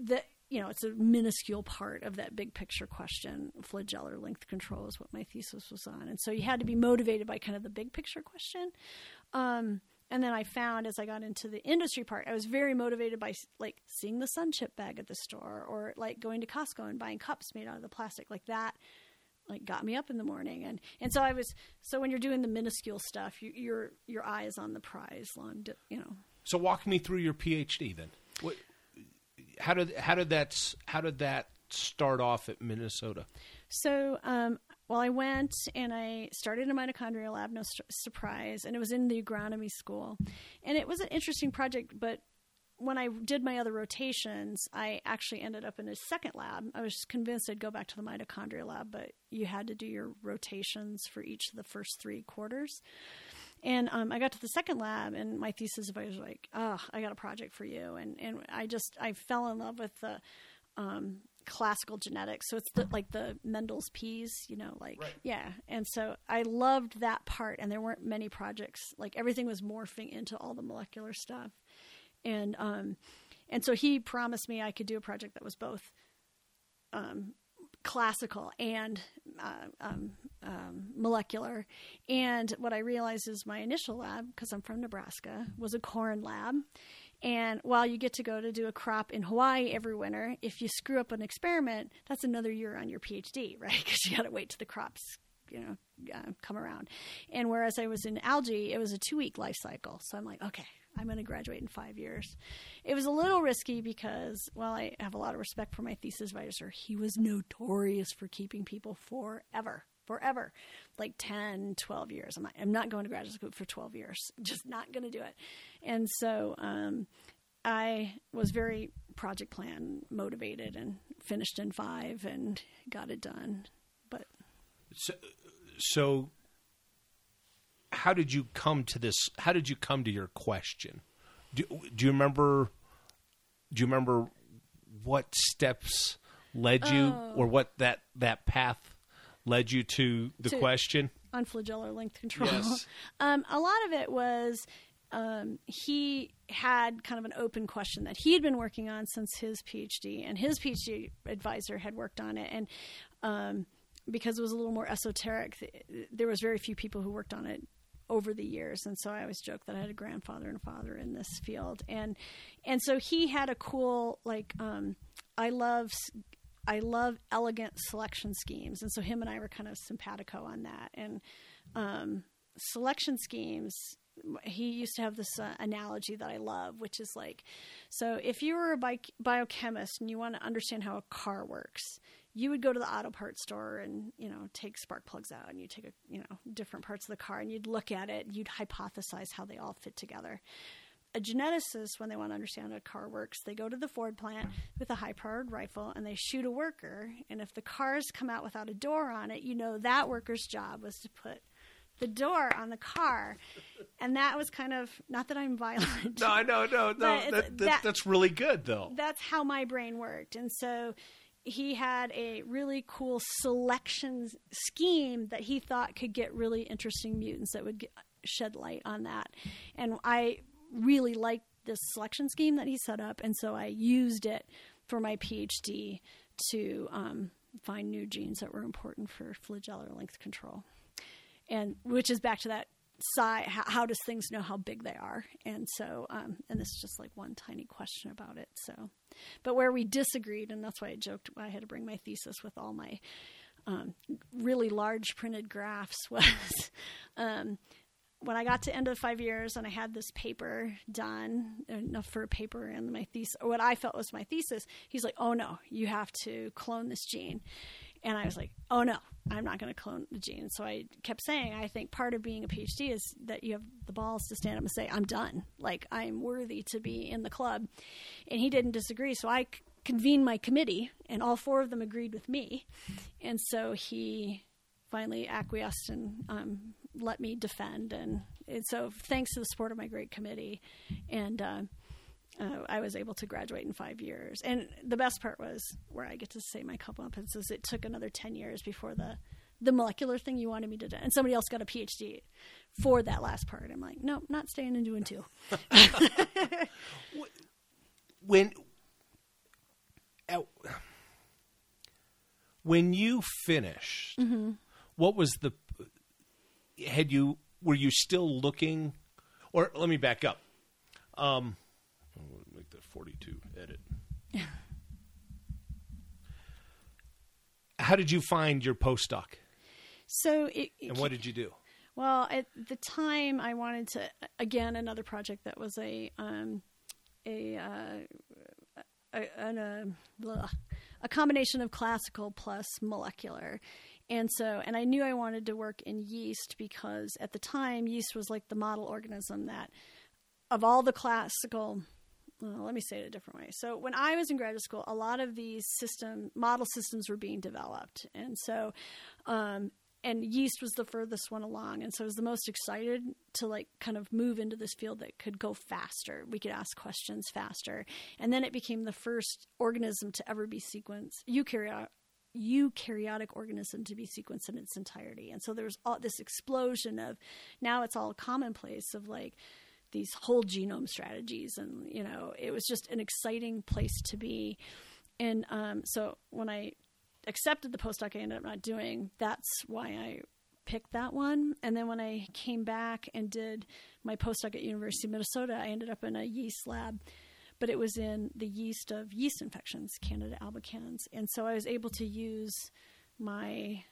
you know, it's a minuscule part of that big picture question. Flagellar length control is what my thesis was on. And so you had to be motivated by kind of the big picture question. Um, and then I found as I got into the industry part, I was very motivated by like seeing the Sun Chip bag at the store, or like going to Costco and buying cups made out of the plastic like that. Like got me up in the morning. And, and so I was, so when you're doing the minuscule stuff, you, your, your eye is on the prize long, you know. So walk me through your PhD then. What, how did, how did that, how did that start off at Minnesota? So, um, well, I went and I started a mitochondrial lab, no st- surprise, and it was in the agronomy school. And it was an interesting project, but when I did my other rotations, I actually ended up in a second lab. I was convinced I'd go back to the mitochondria lab, but you had to do your rotations for each of the first three quarters. And um, I got to the second lab, and my thesis advisor was like, oh, I got a project for you. And, and I just, I fell in love with the um, classical genetics. So it's the, like the Mendel's peas, you know, like, right. yeah. And so I loved that part, and there weren't many projects. Like everything was morphing into all the molecular stuff. And um, and so he promised me I could do a project that was both um, classical and uh, um, um, molecular. And what I realized is my initial lab, because I'm from Nebraska, was a corn lab. And while you get to go to do a crop in Hawaii every winter, if you screw up an experiment, that's another year on your PhD, right? Because you got to wait till the crops, you know, uh, come around. And whereas I was in algae, it was a two-week life cycle. So I'm like, okay, I'm going to graduate in five years. It was a little risky because, well, I have a lot of respect for my thesis advisor. He was notorious for keeping people forever, forever, like ten, twelve years. I'm not, I'm not going to graduate school for twelve years. Just not going to do it. And so um, I was very project plan motivated and finished in five and got it done. But so, so how did you come to this? How did you come to your question? Do, do you remember? Do you remember what steps led you, oh. or what that, that path led you to the to, question on flagellar length control? Yes. Um, a lot of it was um, he had kind of an open question that he had been working on since his PhD, and his PhD advisor had worked on it, and um, because it was a little more esoteric, th- there was very few people who worked on it over the years. And so I always joke that I had a grandfather and a father in this field. And, and so he had a cool, like, um, I love, I love elegant selection schemes. And so him and I were kind of simpatico on that. And, um, selection schemes, he used to have this uh, analogy that I love, which is like, so if you were a bi- biochemist and you want to understand how a car works, you would go to the auto parts store and, you know, take spark plugs out, and you take, a, you know, different parts of the car, and you'd look at it, you'd hypothesize how they all fit together. A geneticist, when they want to understand how a car works, they go to the Ford plant with a high-powered rifle, and they shoot a worker. And if the cars come out without a door on it, you know that worker's job was to put the door on the car. And that was kind of, not that I'm violent. No, no, no, no. That, that, that, that's really good, though. That's how my brain worked. And so he had a really cool selection scheme that he thought could get really interesting mutants that would get, shed light on that. And I really liked this selection scheme that he set up, and so I used it for my PhD to um, find new genes that were important for flagellar length control. And which is back to that size, how, how does things know how big they are? And so, um, and this is just like one tiny question about it. So, but where we disagreed, and that's why I joked I had to bring my thesis with all my um, really large printed graphs, was um, when I got to end of five years and I had this paper done, enough for a paper and my thesis, or what I felt was my thesis, he's like, oh no, you have to clone this gene. And I was like, oh no, I'm not going to clone the gene. So I kept saying, I think part of being a PhD is that you have the balls to stand up and say, I'm done. Like, I'm worthy to be in the club. And he didn't disagree. So I c- convened my committee, and all four of them agreed with me. And so he finally acquiesced and um, let me defend. And, and so thanks to the support of my great committee, and uh, Uh, I was able to graduate in five years. And the best part was, where I get to say my accomplishments, is it took another ten years before the, the molecular thing you wanted me to do. And somebody else got a PhD for that last part. I'm like, no, not staying and doing two. when, at, when you finished, Mm-hmm. what was the had you were you still looking, or let me back up. Um, I'll make that forty-two edit. How did you find your postdoc? So it, it And what did you do? Well, at the time, I wanted to again another project that was a um, a, uh, a, an, a blah, a combination of classical plus molecular, and so and I knew I wanted to work in yeast because at the time yeast was like the model organism that of all the classical. Well, let me say it a different way. So when I was in graduate school, a lot of these system model systems were being developed, and so. Um, And yeast was the furthest one along. And so I was the most excited to like kind of move into this field that could go faster. We could ask questions faster. And then it became the first organism to ever be sequenced, eukaryotic, eukaryotic organism to be sequenced in its entirety. And so there was all this explosion of, now it's all commonplace of like these whole genome strategies. And, you know, it was just an exciting place to be. And um, so when I accepted the postdoc I ended up not doing, that's why I picked that one. And then when I came back and did my postdoc at University of Minnesota, I ended up in a yeast lab, but it was in the yeast of yeast infections, Candida albicans. And so I was able to use my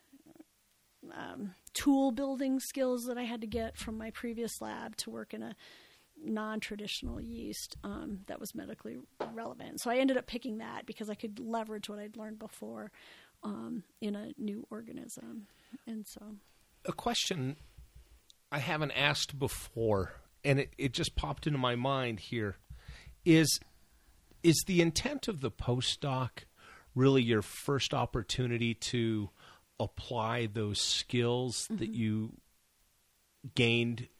um, tool building skills that I had to get from my previous lab to work in a non-traditional yeast um, that was medically relevant. So I ended up picking that because I could leverage what I'd learned before um, in a new organism. And so, a question I haven't asked before, and it, it just popped into my mind here, is is the intent of the postdoc really your first opportunity to apply those skills mm-hmm. that you gained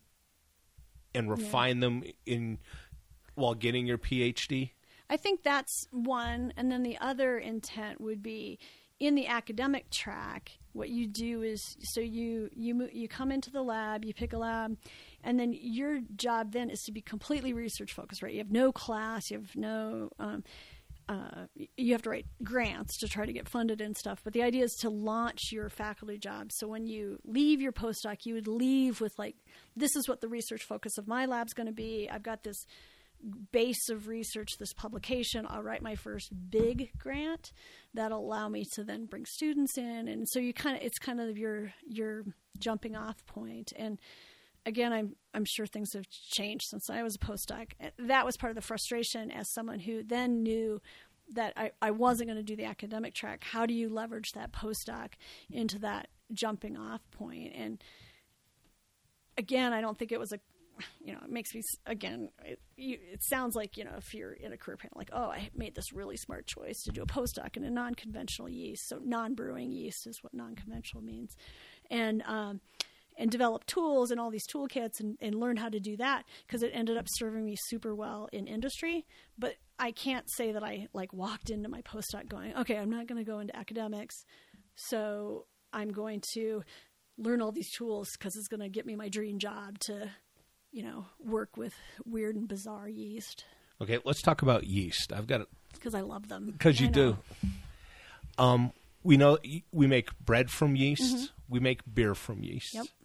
and refine yeah. them in while getting your PhD? I think that's one. And then the other intent would be in the academic track, what you do is, so you, you, you come into the lab, you pick a lab, and then your job then is to be completely research focused, right? You have no class, you have no, um, uh, you have to write grants to try to get funded and stuff. But the idea is to launch your faculty job. So when you leave your postdoc, you would leave with like, this is what the research focus of my lab's going to be. I've got this base of research, this publication. I'll write my first big grant that'll allow me to then bring students in. And so you kind of, it's kind of your, your jumping off point. And again, I'm I'm sure things have changed since I was a postdoc. That was part of the frustration as someone who then knew that I, I wasn't going to do the academic track. How do you leverage that postdoc into that jumping off point? And again, I don't think it was a, you know, it makes me, again, it, you, it sounds like, you know, if you're in a career panel, like, oh, I made this really smart choice to do a postdoc in a non-conventional yeast. So non-brewing yeast is what non-conventional means. And, um, and develop tools and all these toolkits and, and learn how to do that because it ended up serving me super well in industry. But I can't say that I like walked into my postdoc going, okay, I'm not going to go into academics. So I'm going to learn all these tools because it's going to get me my dream job to, you know, work with weird and bizarre yeast. Okay, let's talk about yeast. I've got it. Because I love them. Because you do. Um, we know we make bread from yeast. Mm-hmm. We make beer from yeast. Yep.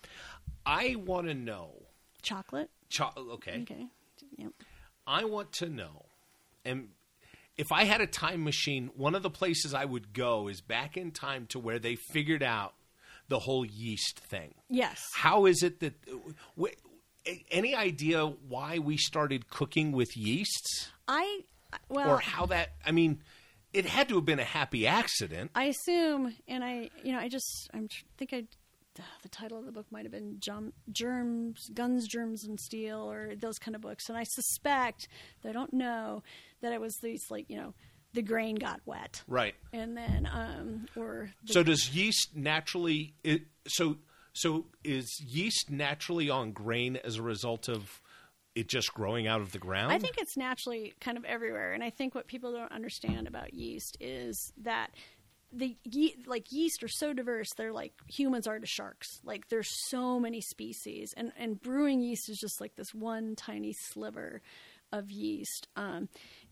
I want to know. Chocolate? Cho- okay. Okay. Yep. I want to know, and if I had a time machine, one of the places I would go is back in time to where they figured out the whole yeast thing. Yes. How is it that w- any idea why we started cooking with yeasts? I, well. Or how that, I mean, it had to have been a happy accident. I assume, and I, you know, I just, I think I, the title of the book might have been Jum, Germs, Guns, Germs, and Steel, or those kind of books. And I suspect, I don't know, that it was these, like, you know, the grain got wet. Right. And then, um, or. The, so does yeast naturally, it, so, so is yeast naturally on grain as a result of it just growing out of the ground? I think it's naturally kind of everywhere. And I think what people don't understand about yeast is that the ye- like yeast are so diverse. They're like humans are to sharks. Like there's so many species, and and brewing yeast is just like this one tiny sliver of yeast. Um,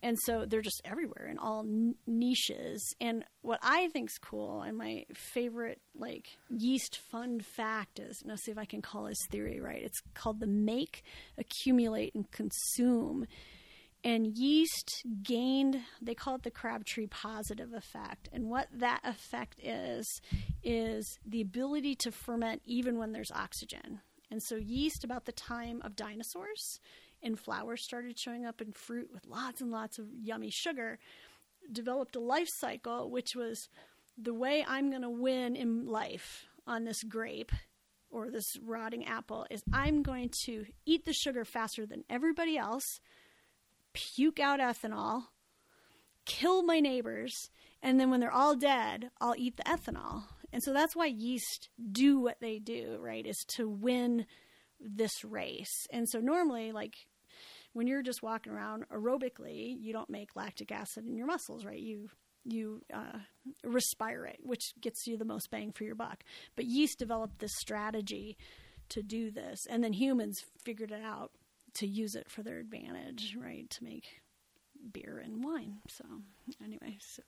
And so they're just everywhere in all n- niches. And what I think's cool, and my favorite like yeast fun fact is, now see if I can call this theory right. It's called the make, accumulate, and consume. And yeast gained, they call it the Crabtree positive effect. And what that effect is, is the ability to ferment even when there's oxygen. And so yeast, about the time of dinosaurs, and flowers started showing up in fruit with lots and lots of yummy sugar, developed a life cycle, which was the way I'm going to win in life on this grape or this rotting apple is I'm going to eat the sugar faster than everybody else, puke out ethanol, kill my neighbors, and then when they're all dead, I'll eat the ethanol. And so that's why yeast do what they do, right, is to win this race. And so normally, like, when you're just walking around aerobically, you don't make lactic acid in your muscles, right? You you uh, respire it, which gets you the most bang for your buck. But yeast developed this strategy to do this, and then humans figured it out to use it for their advantage, right, to make beer and wine. So anyway. So.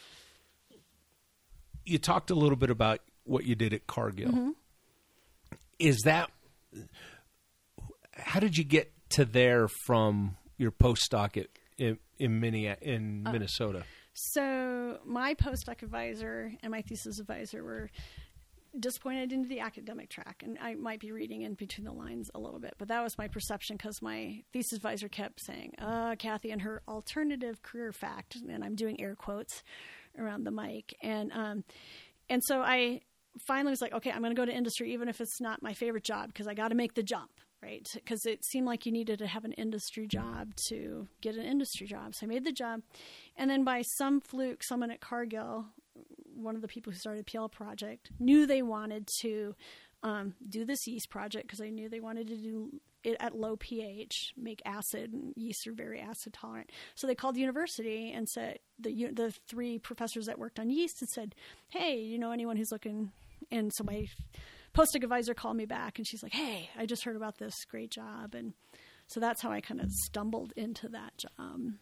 You talked a little bit about what you did at Cargill. Mm-hmm. Is that – how did you get to there from your postdoc at, in in, Minne- in uh, Minnesota? So my postdoc advisor and my thesis advisor were disappointed into the academic track, and I might be reading in between the lines a little bit, but that was my perception because my thesis advisor kept saying, uh, Kathy and her alternative career fact, and I'm doing air quotes around the mic, and um, and so I finally was like, okay, I'm going to go to industry even if it's not my favorite job because I got to make the jump. Right, because it seemed like you needed to have an industry job to get an industry job. So I made the job. And then by some fluke, someone at Cargill, one of the people who started the P L project, knew they wanted to um, do this yeast project because they knew they wanted to do it at low pH, make acid, and yeasts are very acid tolerant. So they called the university and said, the the three professors that worked on yeast and said, hey, you know anyone who's looking? And so my postdoc advisor called me back and she's like, hey, I just heard about this great job. And so that's how I kind of stumbled into that job.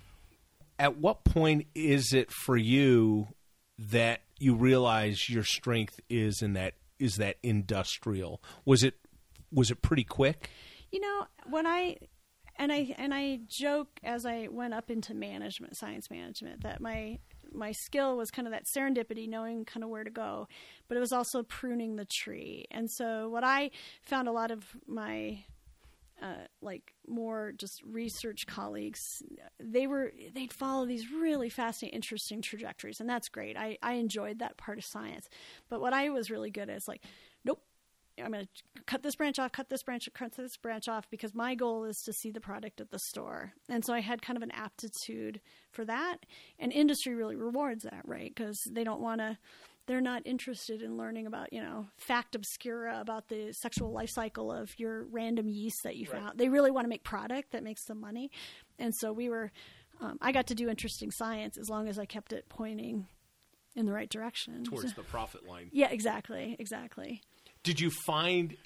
At what point is it for you that you realize your strength is in that is that industrial? Was it was it pretty quick? You know, when I and I and I joke as I went up into management, science management, that my my skill was kind of that serendipity, knowing kind of where to go, but it was also pruning the tree. And so what I found a lot of my uh, like more just research colleagues, they were, they'd follow these really fascinating, interesting trajectories. And that's great. I, I enjoyed that part of science. But what I was really good at is like, nope, I'm going to cut this branch off, cut this branch, cut this branch off, because my goal is to see the product at the store. And so I had kind of an aptitude for that. And industry really rewards that, right? Because they don't want to, they're not interested in learning about, you know, fact obscura about the sexual life cycle of your random yeast that you right. found. They really want to make product that makes them money. And so we were, um, I got to do interesting science as long as I kept it pointing in the right direction. Towards the profit line. Yeah, exactly, exactly. Did you find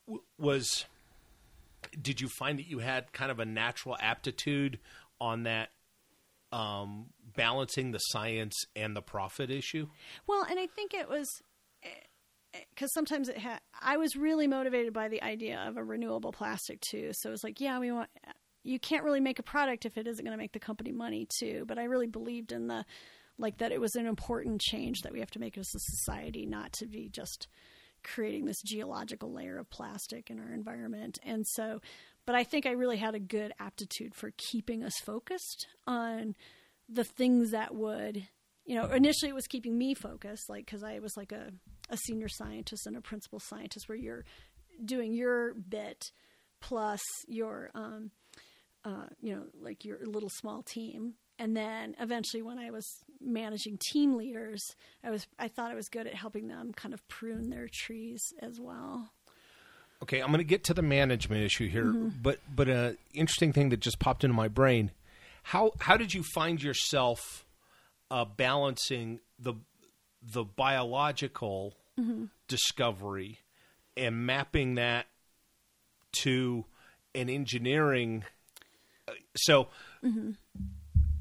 was did you find that you had kind of a natural aptitude on that um, balancing the science and the profit issue? Well, and I think it was because sometimes it had. I was really motivated by the idea of a renewable plastic too. So it's like, yeah, we want. You can't really make a product if it isn't going to make the company money too. But I really believed in the like that it was an important change that we have to make as a society, not to be just creating this geological layer of plastic in our environment. And so, but I think I really had a good aptitude for keeping us focused on the things that would, you know, initially it was keeping me focused, like, cause I was like a, a senior scientist and a principal scientist where you're doing your bit plus your, um, uh, you know, like your little small team. And then eventually when I was managing team leaders, I was I thought I was good at helping them kind of prune their trees as well. Okay, I'm going to get to the management issue here, mm-hmm. but but an interesting thing that just popped into my brain. How how did you find yourself uh, balancing the the biological mm-hmm. discovery and mapping that to an engineering? So mm-hmm.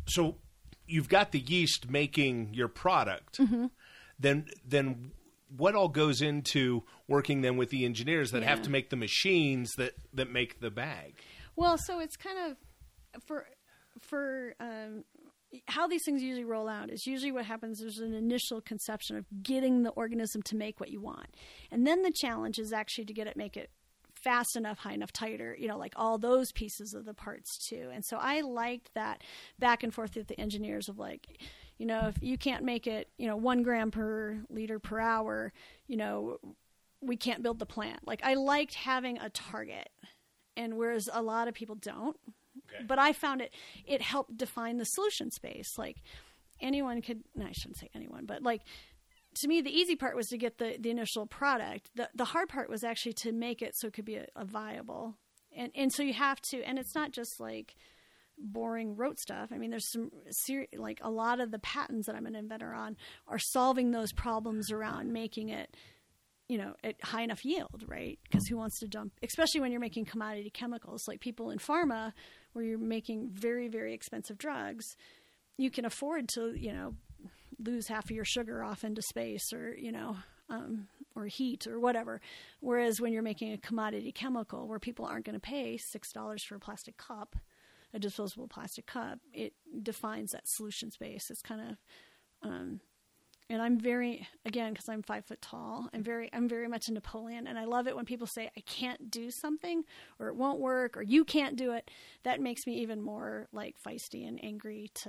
So you've got the yeast making your product. Mm-hmm. Then, then what all goes into working then with the engineers that Yeah. have to make the machines that, that make the bag? Well, so it's kind of for for um, how these things usually roll out is usually what happens. There's an initial conception of getting the organism to make what you want, and then the challenge is actually to get it make it fast enough, high enough, tighter, you know, like all those pieces of the parts too. And so I liked that back and forth with the engineers of like, you know, if you can't make it, you know, one gram per liter per hour, you know, we can't build the plant. Like I liked having a target, and whereas a lot of people don't. Okay. But I found it, it helped define the solution space. Like anyone could, no, I shouldn't say anyone, but like, to me, the easy part was to get the, the initial product. The the hard part was actually to make it so it could be a, a viable. And and so you have to, and it's not just like boring rote stuff. I mean, there's some, ser- like a lot of the patents that I'm an inventor on are solving those problems around making it, you know, at high enough yield, right? Because who wants to dump, especially when you're making commodity chemicals, like people in pharma, where you're making very, very expensive drugs, you can afford to, you know, lose half of your sugar off into space or, you know, um, or heat or whatever. Whereas when you're making a commodity chemical where people aren't going to pay six dollars for a plastic cup, a disposable plastic cup, it defines that solution space. It's kind of, um, and I'm very, again, because I'm five foot tall, I'm very, I'm very much a Napoleon, and I love it when people say I can't do something or it won't work or you can't do it. That makes me even more like feisty and angry to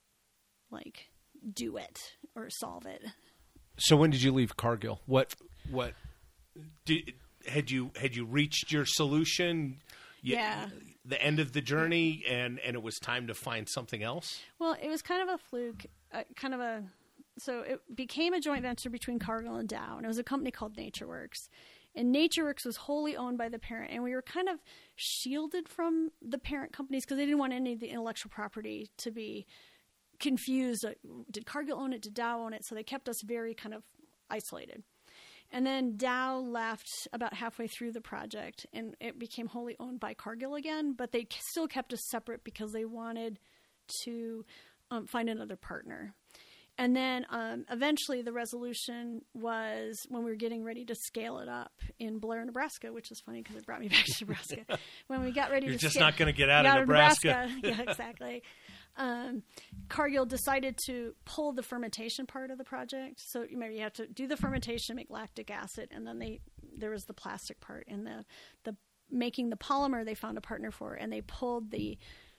like do it or solve it. So when did you leave Cargill? What what did had you had you reached your solution? You, Yeah. The end of the journey, and and it was time to find something else. Well, it was kind of a fluke, uh, kind of a. So it became a joint venture between Cargill and Dow, and it was a company called NatureWorks. And NatureWorks was wholly owned by the parent, and we were kind of shielded from the parent companies because they didn't want any of the intellectual property to be confused. Did Cargill own it? Did Dow own it? So they kept us very kind of isolated. And then Dow left about halfway through the project, and it became wholly owned by Cargill again, but they still kept us separate because they wanted to um, find another partner. And then um, eventually the resolution was when we were getting ready to scale it up in Blair, Nebraska, which is funny because it brought me back to Nebraska. When we got ready You're to just scale, not going to get out, out of Nebraska. Nebraska. Yeah, exactly. Um, Cargill decided to pull the fermentation part of the project. So you maybe you have to do the fermentation, make lactic acid, and then they there was the plastic part and the the making the polymer. They found a partner for, and they pulled the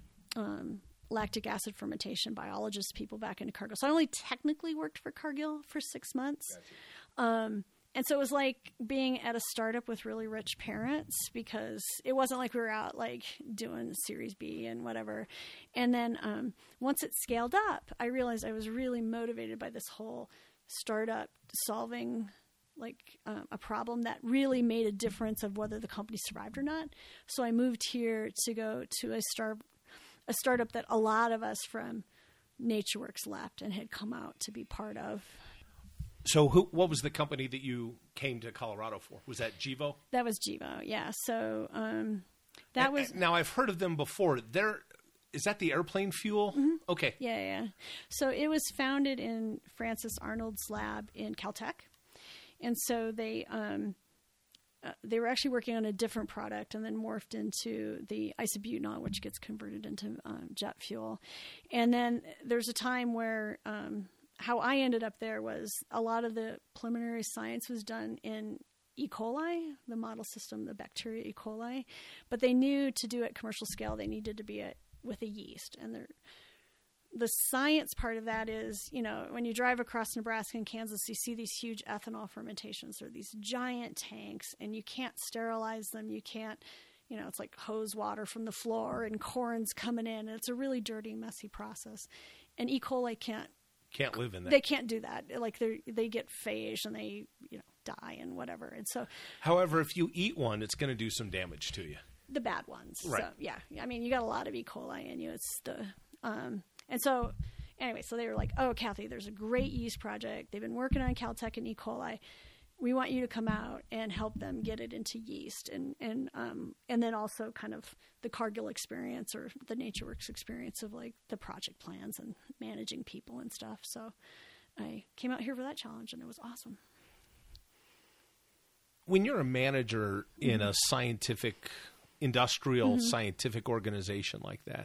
um, lactic acid fermentation biologist people back into Cargill. So I only technically worked for Cargill for six months. Gotcha. Um, And so it was like being at a startup with really rich parents because it wasn't like we were out like doing Series B and whatever. And then um, once it scaled up, I realized I was really motivated by this whole startup solving like uh, a problem that really made a difference of whether the company survived or not. So I moved here to go to a star, a startup that a lot of us from NatureWorks left and had come out to be part of. So who, what was the company that you came to Colorado for? Was that Gevo? That was Gevo, yeah. So um, that and, was... Now, I've heard of them before. They're, is that the airplane fuel? Mm-hmm. Okay. Yeah, yeah. So it was founded in Francis Arnold's lab in Caltech. And so they um, uh, they were actually working on a different product and then morphed into the isobutanol, which gets converted into um, jet fuel. And then there's a time where... Um, how I ended up there was a lot of the preliminary science was done in E. coli, the model system, the bacteria E. coli, but they knew to do it commercial scale, they needed to be a, with a yeast. And the science part of that is, you know, when you drive across Nebraska and Kansas, you see these huge ethanol fermentations or these giant tanks, and you can't sterilize them. You can't, you know, it's like hose water from the floor and corn's coming in. And it's a really dirty, messy process. And E. coli can't, Can't live in that. They can't do that. Like they they get phage and they, you know, die and whatever. And so, however, if you eat one, it's going to do some damage to you. The bad ones. Right. So yeah, I mean, you got a lot of E. coli in you. It's the um, and so anyway, so they were like, oh, Kathy, there's a great yeast project. They've been working on Caltech and E. coli. we want you to come out and help them get it into yeast, and and um, and then also kind of the Cargill experience or the NatureWorks experience of like the project plans and managing people and stuff. So I came out here for that challenge, and it was awesome. When you're a manager in mm-hmm. a scientific, industrial, mm-hmm. scientific organization like that,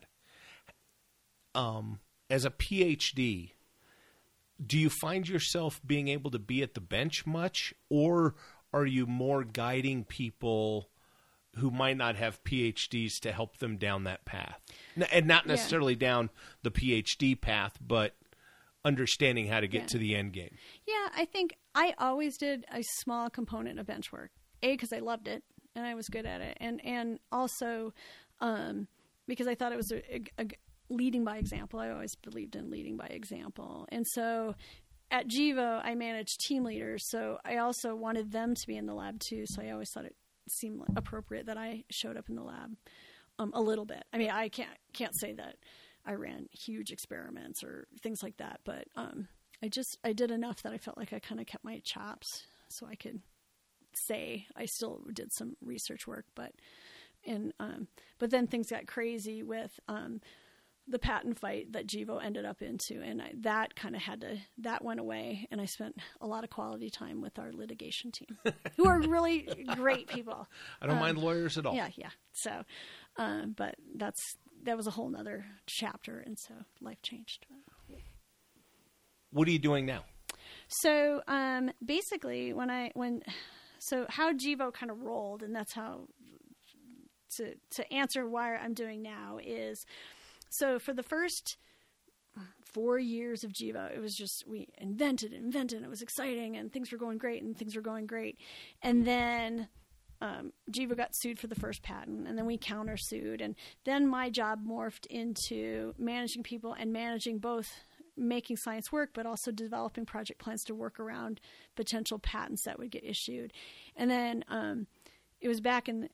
um, as a PhD, do you find yourself being able to be at the bench much, or are you more guiding people who might not have PhDs to help them down that path? And not necessarily yeah. down the PhD path, but understanding how to get yeah. to the end game. Yeah, I think I always did a small component of bench work. A, because I loved it and I was good at it. And, and also um, because I thought it was a, a, a leading by example. I always believed in leading by example. And so at Gevo, I managed team leaders. So I also wanted them to be in the lab too. So I always thought it seemed appropriate that I showed up in the lab um, a little bit. I mean, I can't can't say that I ran huge experiments or things like that, but um, I just I did enough that I felt like I kind of kept my chops, so I could say I still did some research work. But and um, but then things got crazy with um, the patent fight that Gevo ended up into, and I, that kind of had to that went away, and I spent a lot of quality time with our litigation team, who are really great people. I don't um, mind lawyers at all. Yeah, yeah. So, um, but that's. That was a whole nother chapter, and so life changed. What are you doing now? So um, basically, when I when so how Gevo kind of rolled, and that's how to to answer why I'm doing now is so for the first four years of Gevo, it was just we invented and invented. And it was exciting, and things were going great, and things were going great, and then. Um, Gevo got sued for the first patent, and then we countersued, and then my job morphed into managing people and managing both making science work, but also developing project plans to work around potential patents that would get issued. And then um, it was back in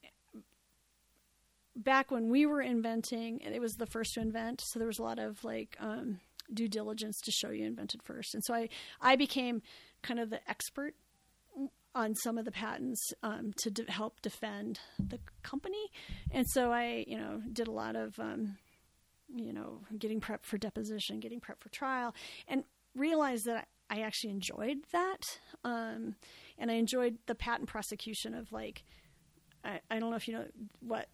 back when we were inventing, and it was the first to invent, so there was a lot of like um, due diligence to show you invented first. And so I, I became kind of the expert on some of the patents um, to de- help defend the company. And so I, you know, did a lot of, um, you know, getting prepped for deposition, getting prepped for trial, and realized that I actually enjoyed that. Um, and I enjoyed the patent prosecution of like, I, I don't know if you know what,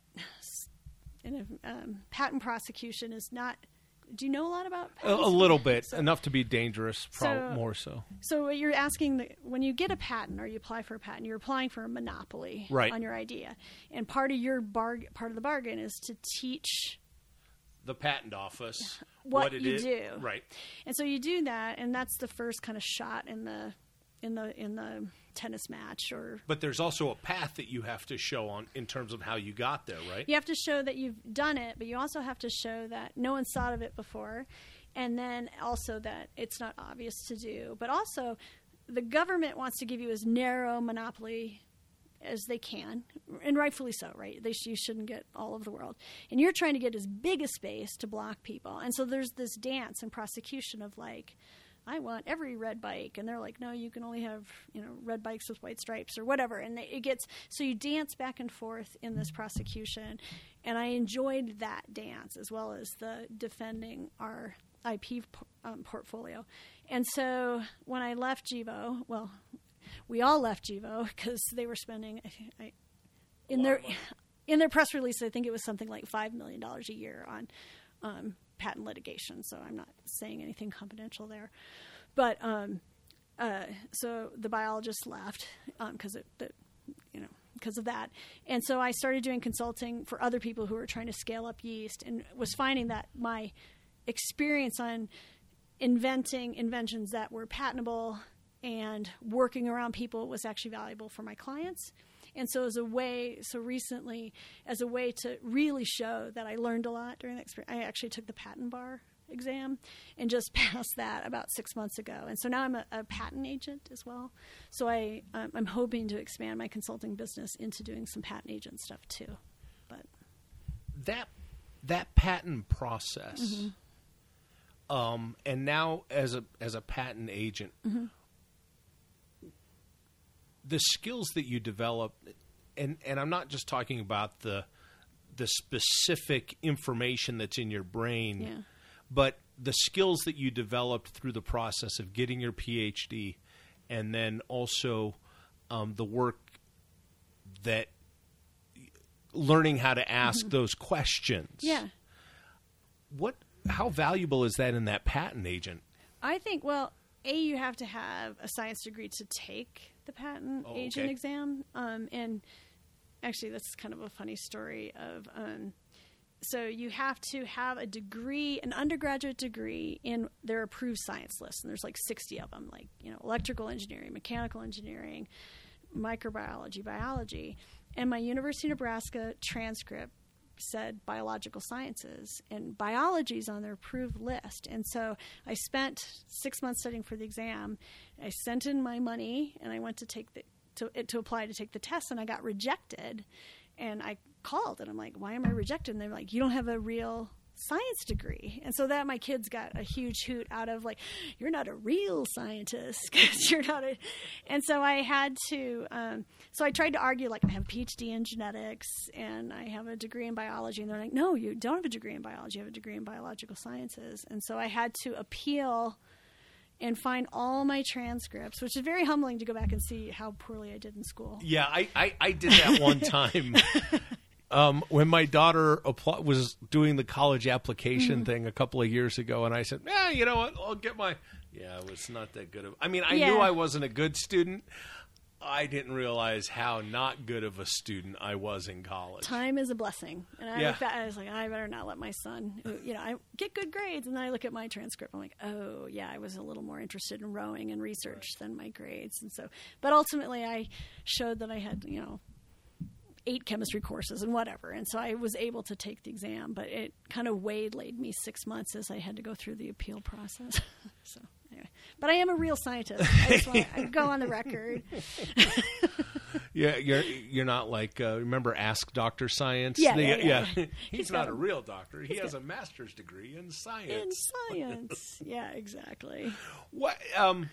in a, um, patent prosecution is not, do you know a lot about patents? A, a little bit, so, enough to be dangerous, probably so, more so. So what you're asking, the, when you get a patent or you apply for a patent, you're applying for a monopoly right. on your idea. And part of your barg- part of the bargain is to teach the patent office what, what it you is. do. Right. And so you do that, and that's the first kind of shot in the in the in the tennis match. Or but there's also a path that you have to show on in terms of how you got there, right? You have to show that you've done it, but you also have to show that no one's thought of it before, and then also that it's not obvious to do. But also, the government wants to give you as narrow monopoly as they can, and rightfully so, right? They sh- you shouldn't get all of the world. And you're trying to get as big a space to block people. And so there's this dance and prosecution of like, I want every red bike. And they're like, no, you can only have, you know, red bikes with white stripes or whatever. And it gets, so you dance back and forth in this prosecution. And I enjoyed that dance as well as the defending our I P um, portfolio. And so when I left Gevo, well, we all left Gevo because they were spending, I, I, in their in their press release, I think it was something like five million dollars a year on um, patent litigation. So I'm not saying anything confidential there. But um, uh, so the biologist left because um, it, you know, because of that. And so I started doing consulting for other people who were trying to scale up yeast, and was finding that my experience on inventing inventions that were patentable and working around people was actually valuable for my clients. And so as a way, so recently, as a way to really show that I learned a lot during that experience, I actually took the patent bar exam and just passed that about six months ago. And so now I'm a, a patent agent as well. So I, um, I'm hoping to expand my consulting business into doing some patent agent stuff too. But that that patent process, mm-hmm. um, and now as a as a patent agent, mm-hmm. the skills that you develop, and, and I'm not just talking about the the specific information that's in your brain, Yeah. but the skills that you developed through the process of getting your P H D, and then also um, the work that learning how to ask mm-hmm. those questions. Yeah. What? How valuable is that in that patent agent? I think, well, A, you have to have a science degree to take the patent oh, agent okay. exam. Um, and actually, that's kind of a funny story of, um, so you have to have a degree, an undergraduate degree in their approved science list. And there's like sixty of them, like, you know, electrical engineering, mechanical engineering, microbiology, biology. And my University of Nebraska transcript said biological sciences, and biology is on their approved list. And so I spent six months studying for the exam. I sent in my money, and I went to take the to to apply to take the test, and I got rejected. And I called, and I'm like, "Why am I rejected?" And they're like, "You don't have a real science degree." And so that my kids got a huge hoot out of, like, "You're not a real scientist because you're not a," and so I had to, um, so I tried to argue, like, I have a P H D in genetics and I have a degree in biology. And they're like, "No, you don't have a degree in biology, you have a degree in biological sciences." And so I had to appeal and find all my transcripts, which is very humbling to go back and see how poorly I did in school. Yeah, I, I, I did that one time. Um, when my daughter appl- was doing the college application mm. thing a couple of years ago, and I said, "Yeah, you know what? I'll get my." Yeah, it was not that good of. I mean, I yeah. knew I wasn't a good student. I didn't realize how not good of a student I was in college. Time is a blessing, and I yeah. looked at, I was like, I better not let my son, you know, I get good grades. And then I look at my transcript, I'm like, oh yeah, I was a little more interested in rowing and research right. than my grades, and so. But ultimately, I showed that I had, you know, eight chemistry courses and whatever. And so I was able to take the exam, but it kind of waylaid me six months as I had to go through the appeal process. So anyway, but I am a real scientist. I just want to go on the record. Yeah, you're you're not like uh, remember Ask Doctor Science? Yeah, the, yeah, yeah. yeah. He's, he's not got, a real doctor. He has got, a master's degree in science. In science, yeah, exactly. What? Um,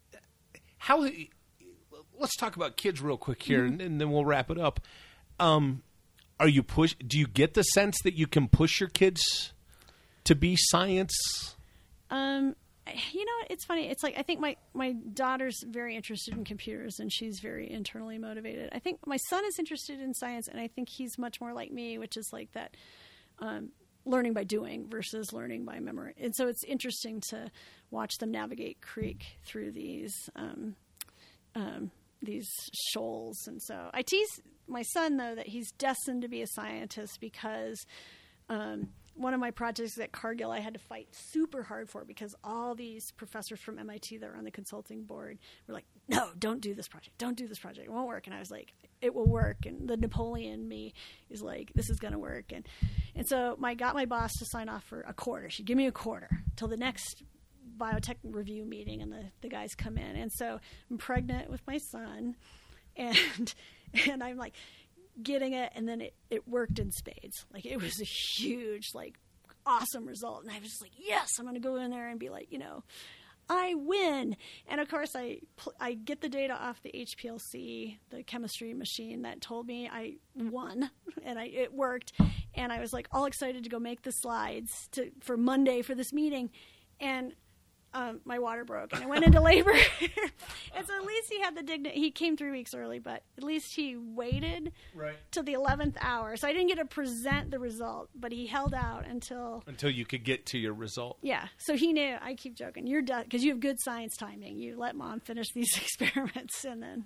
how? Let's talk about kids real quick here, mm-hmm. and, and then we'll wrap it up. Um, are you push? Do you get the sense that you can push your kids to be science? Um, you know, it's funny. It's like I think my, my daughter's very interested in computers, and she's very internally motivated. I think my son is interested in science, and I think he's much more like me, which is like that um, learning by doing versus learning by memory. And so it's interesting to watch them navigate creek through these um, um, these shoals. And so I tease my son, though, that he's destined to be a scientist because um, one of my projects at Cargill I had to fight super hard for because all these professors from M I T that were on the consulting board were like, no, don't do this project. Don't do this project. It won't work. And I was like, it will work. And the Napoleon me is like, this is going to work. And and so I got my boss to sign off for a quarter. She'd give me a quarter till the next biotech review meeting, and the, the guys come in. And so I'm pregnant with my son, and and I'm like getting it, and then it, it worked in spades. Like, it was a huge, like, awesome result. And I was just like, yes, I'm going to go in there and be like, you know, I win. And of course, I I get the data off the H P L C, the chemistry machine that told me I won, and I it worked. And I was like all excited to go make the slides to for Monday for this meeting, and Um, my water broke and I went into labor. And so at least he had the dignity. He came three weeks early, but at least he waited right. till the eleventh hour. So I didn't get to present the result, but he held out until until you could get to your result. Yeah. So he knew. I keep joking. You're done because you have good science timing. You let mom finish these experiments, and then.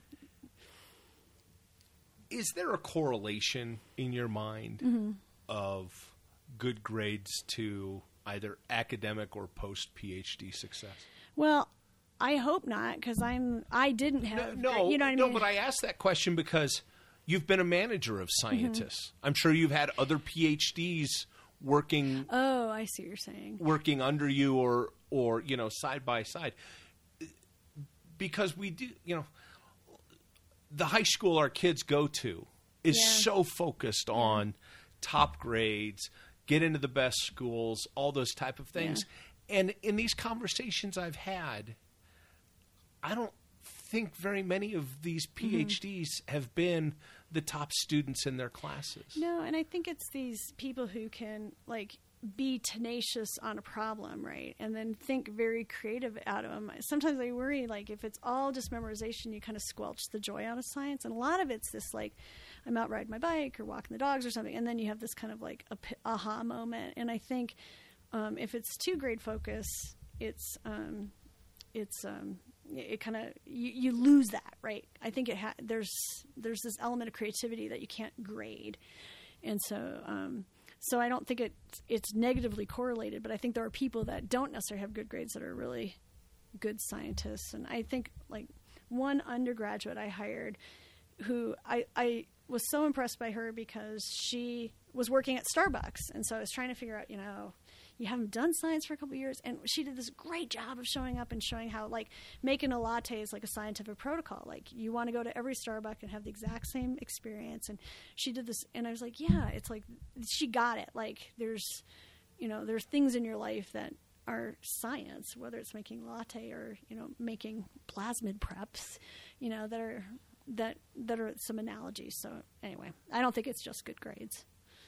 Is there a correlation in your mind mm-hmm. of good grades to either academic or post P H D success? Well, I hope not, because I'm I didn't have no, great, you know what I no, mean? But I asked that question because you've been a manager of scientists. Mm-hmm. I'm sure you've had other P H Ds working. Oh, I see what you're saying. Working under you, or or you know, side by side, because we do, you know, the high school our kids go to is yeah. so focused yeah. on top grades, get into the best schools, all those type of things. Yeah. And in these conversations I've had, I don't think very many of these PhDs mm-hmm. have been the top students in their classes. No, and I think it's these people who can, like, be tenacious on a problem, right? And then think very creative out of them. Sometimes I worry, like, if it's all just memorization, you kind of squelch the joy out of science. And a lot of it's this, like, I'm out riding my bike or walking the dogs or something, and then you have this kind of, like, a aha moment. And I think um, if it's two grade focus, it's um, it's um, it kind of you, you lose that, right? I think it ha- there's there's this element of creativity that you can't grade, and so. Um, So I don't think it, it's negatively correlated, but I think there are people that don't necessarily have good grades that are really good scientists. And I think, like, one undergraduate I hired who I, I was so impressed by her because she was working at Starbucks. And so I was trying to figure out, you know, you haven't done science for a couple of years. And she did this great job of showing up and showing how, like, making a latte is like a scientific protocol. Like, you want to go to every Starbucks and have the exact same experience. And she did this. And I was like, yeah, it's like she got it. Like, there's, you know, there's things in your life that are science, whether it's making a latte or, you know, making plasmid preps, you know, that are that that are some analogies. So anyway, I don't think it's just good grades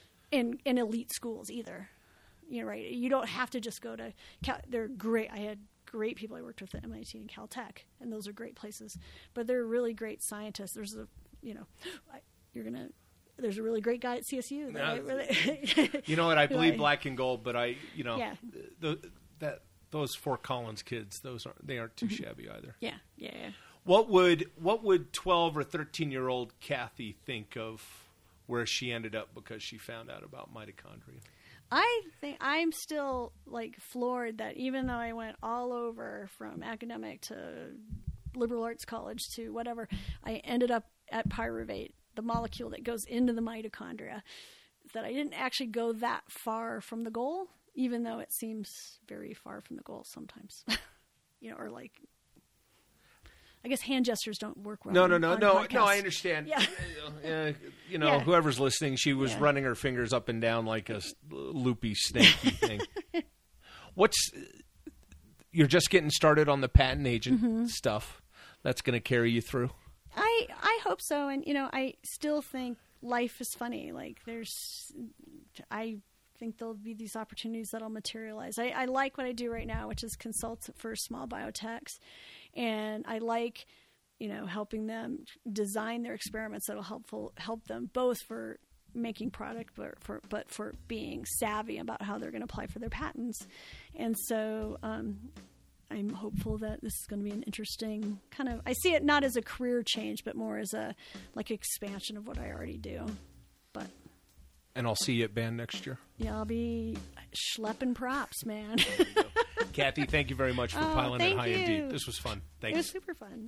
in in elite schools either. You know, right? You don't have to just go to Cal. They're great. I had great people I worked with at M I T and Caltech, and those are great places. But they're really great scientists. There's a, you know, you're gonna. There's a really great guy at C S U. That now, I really, you know what? I believe black and gold, but I, you know, yeah. the, that those Fort Collins kids, those aren't they aren't too mm-hmm. shabby either. Yeah, yeah, yeah. What would what would twelve or thirteen year old Kathy think of where she ended up because she found out about mitochondria? I think I'm still, like, floored that even though I went all over from academic to liberal arts college to whatever, I ended up at pyruvate, the molecule that goes into the mitochondria, that I didn't actually go that far from the goal, even though it seems very far from the goal sometimes. You know, or like, I guess hand gestures don't work well. No, no, on, no, on no, podcasts. no. I understand. Yeah. uh, you know, yeah. whoever's listening, she was yeah. running her fingers up and down like a loopy, snaky thing. What's you're just getting started on the patent agent mm-hmm. stuff. That's going to carry you through. I I hope so, and you know, I still think life is funny. Like, there's, I think there'll be these opportunities that'll materialize. I, I like what I do right now, which is consult for small biotechs. And I like, you know, helping them design their experiments that'll helpful help them both for making product, but for but for being savvy about how they're going to apply for their patents. And so um, I'm hopeful that this is going to be an interesting kind of. I see it not as a career change, but more as a like expansion of what I already do. But. And I'll see you at band next year. Yeah, I'll be schlepping props, man. Kathy, thank you very much for oh, piling in high you. and deep. This was fun. Thanks. It was super fun.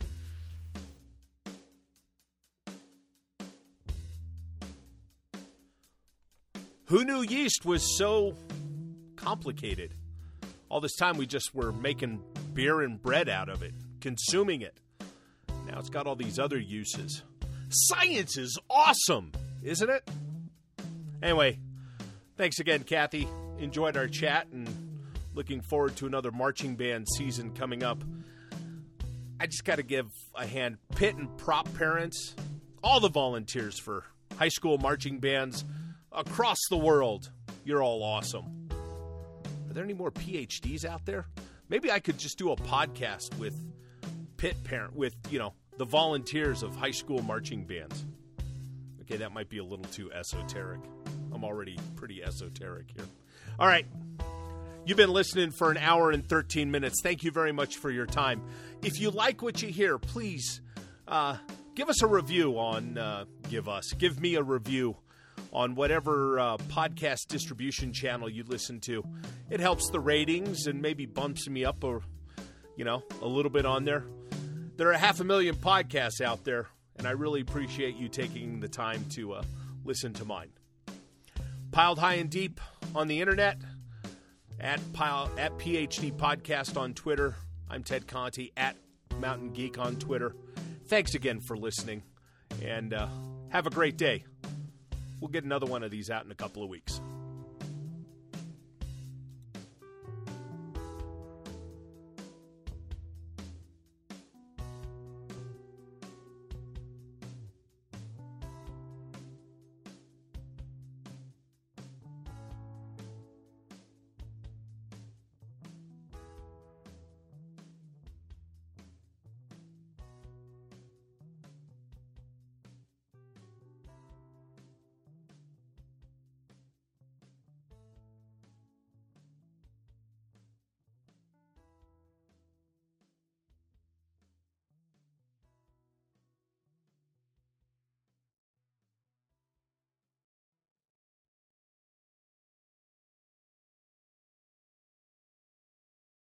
Who knew yeast was so complicated? All this time we just were making beer and bread out of it, consuming it. Now it's got all these other uses. Science is awesome, isn't it? Anyway, thanks again, Kathy. Enjoyed our chat and looking forward to another marching band season coming up. I just got to give a hand, pit and prop parents, all the volunteers for high school marching bands across the world. You're all awesome. Are there any more P H Ds out there? Maybe I could just do a podcast with pit parent, with, you know, the volunteers of high school marching bands. Okay, that might be a little too esoteric. I'm already pretty esoteric here. All right. You've been listening for an hour and thirteen minutes. Thank you very much for your time. If you like what you hear, please uh, give us a review on, uh, give us, give me a review on whatever uh, podcast distribution channel you listen to. It helps the ratings and maybe bumps me up or, you know, a little bit on there. There are half a million podcasts out there, and I really appreciate you taking the time to uh, listen to mine. Piled High and Deep on the internet, at Pile, at PhD Podcast on Twitter. I'm Ted Conti, at Mountain Geek on Twitter. Thanks again for listening, and uh, have a great day. We'll get another one of these out in a couple of weeks.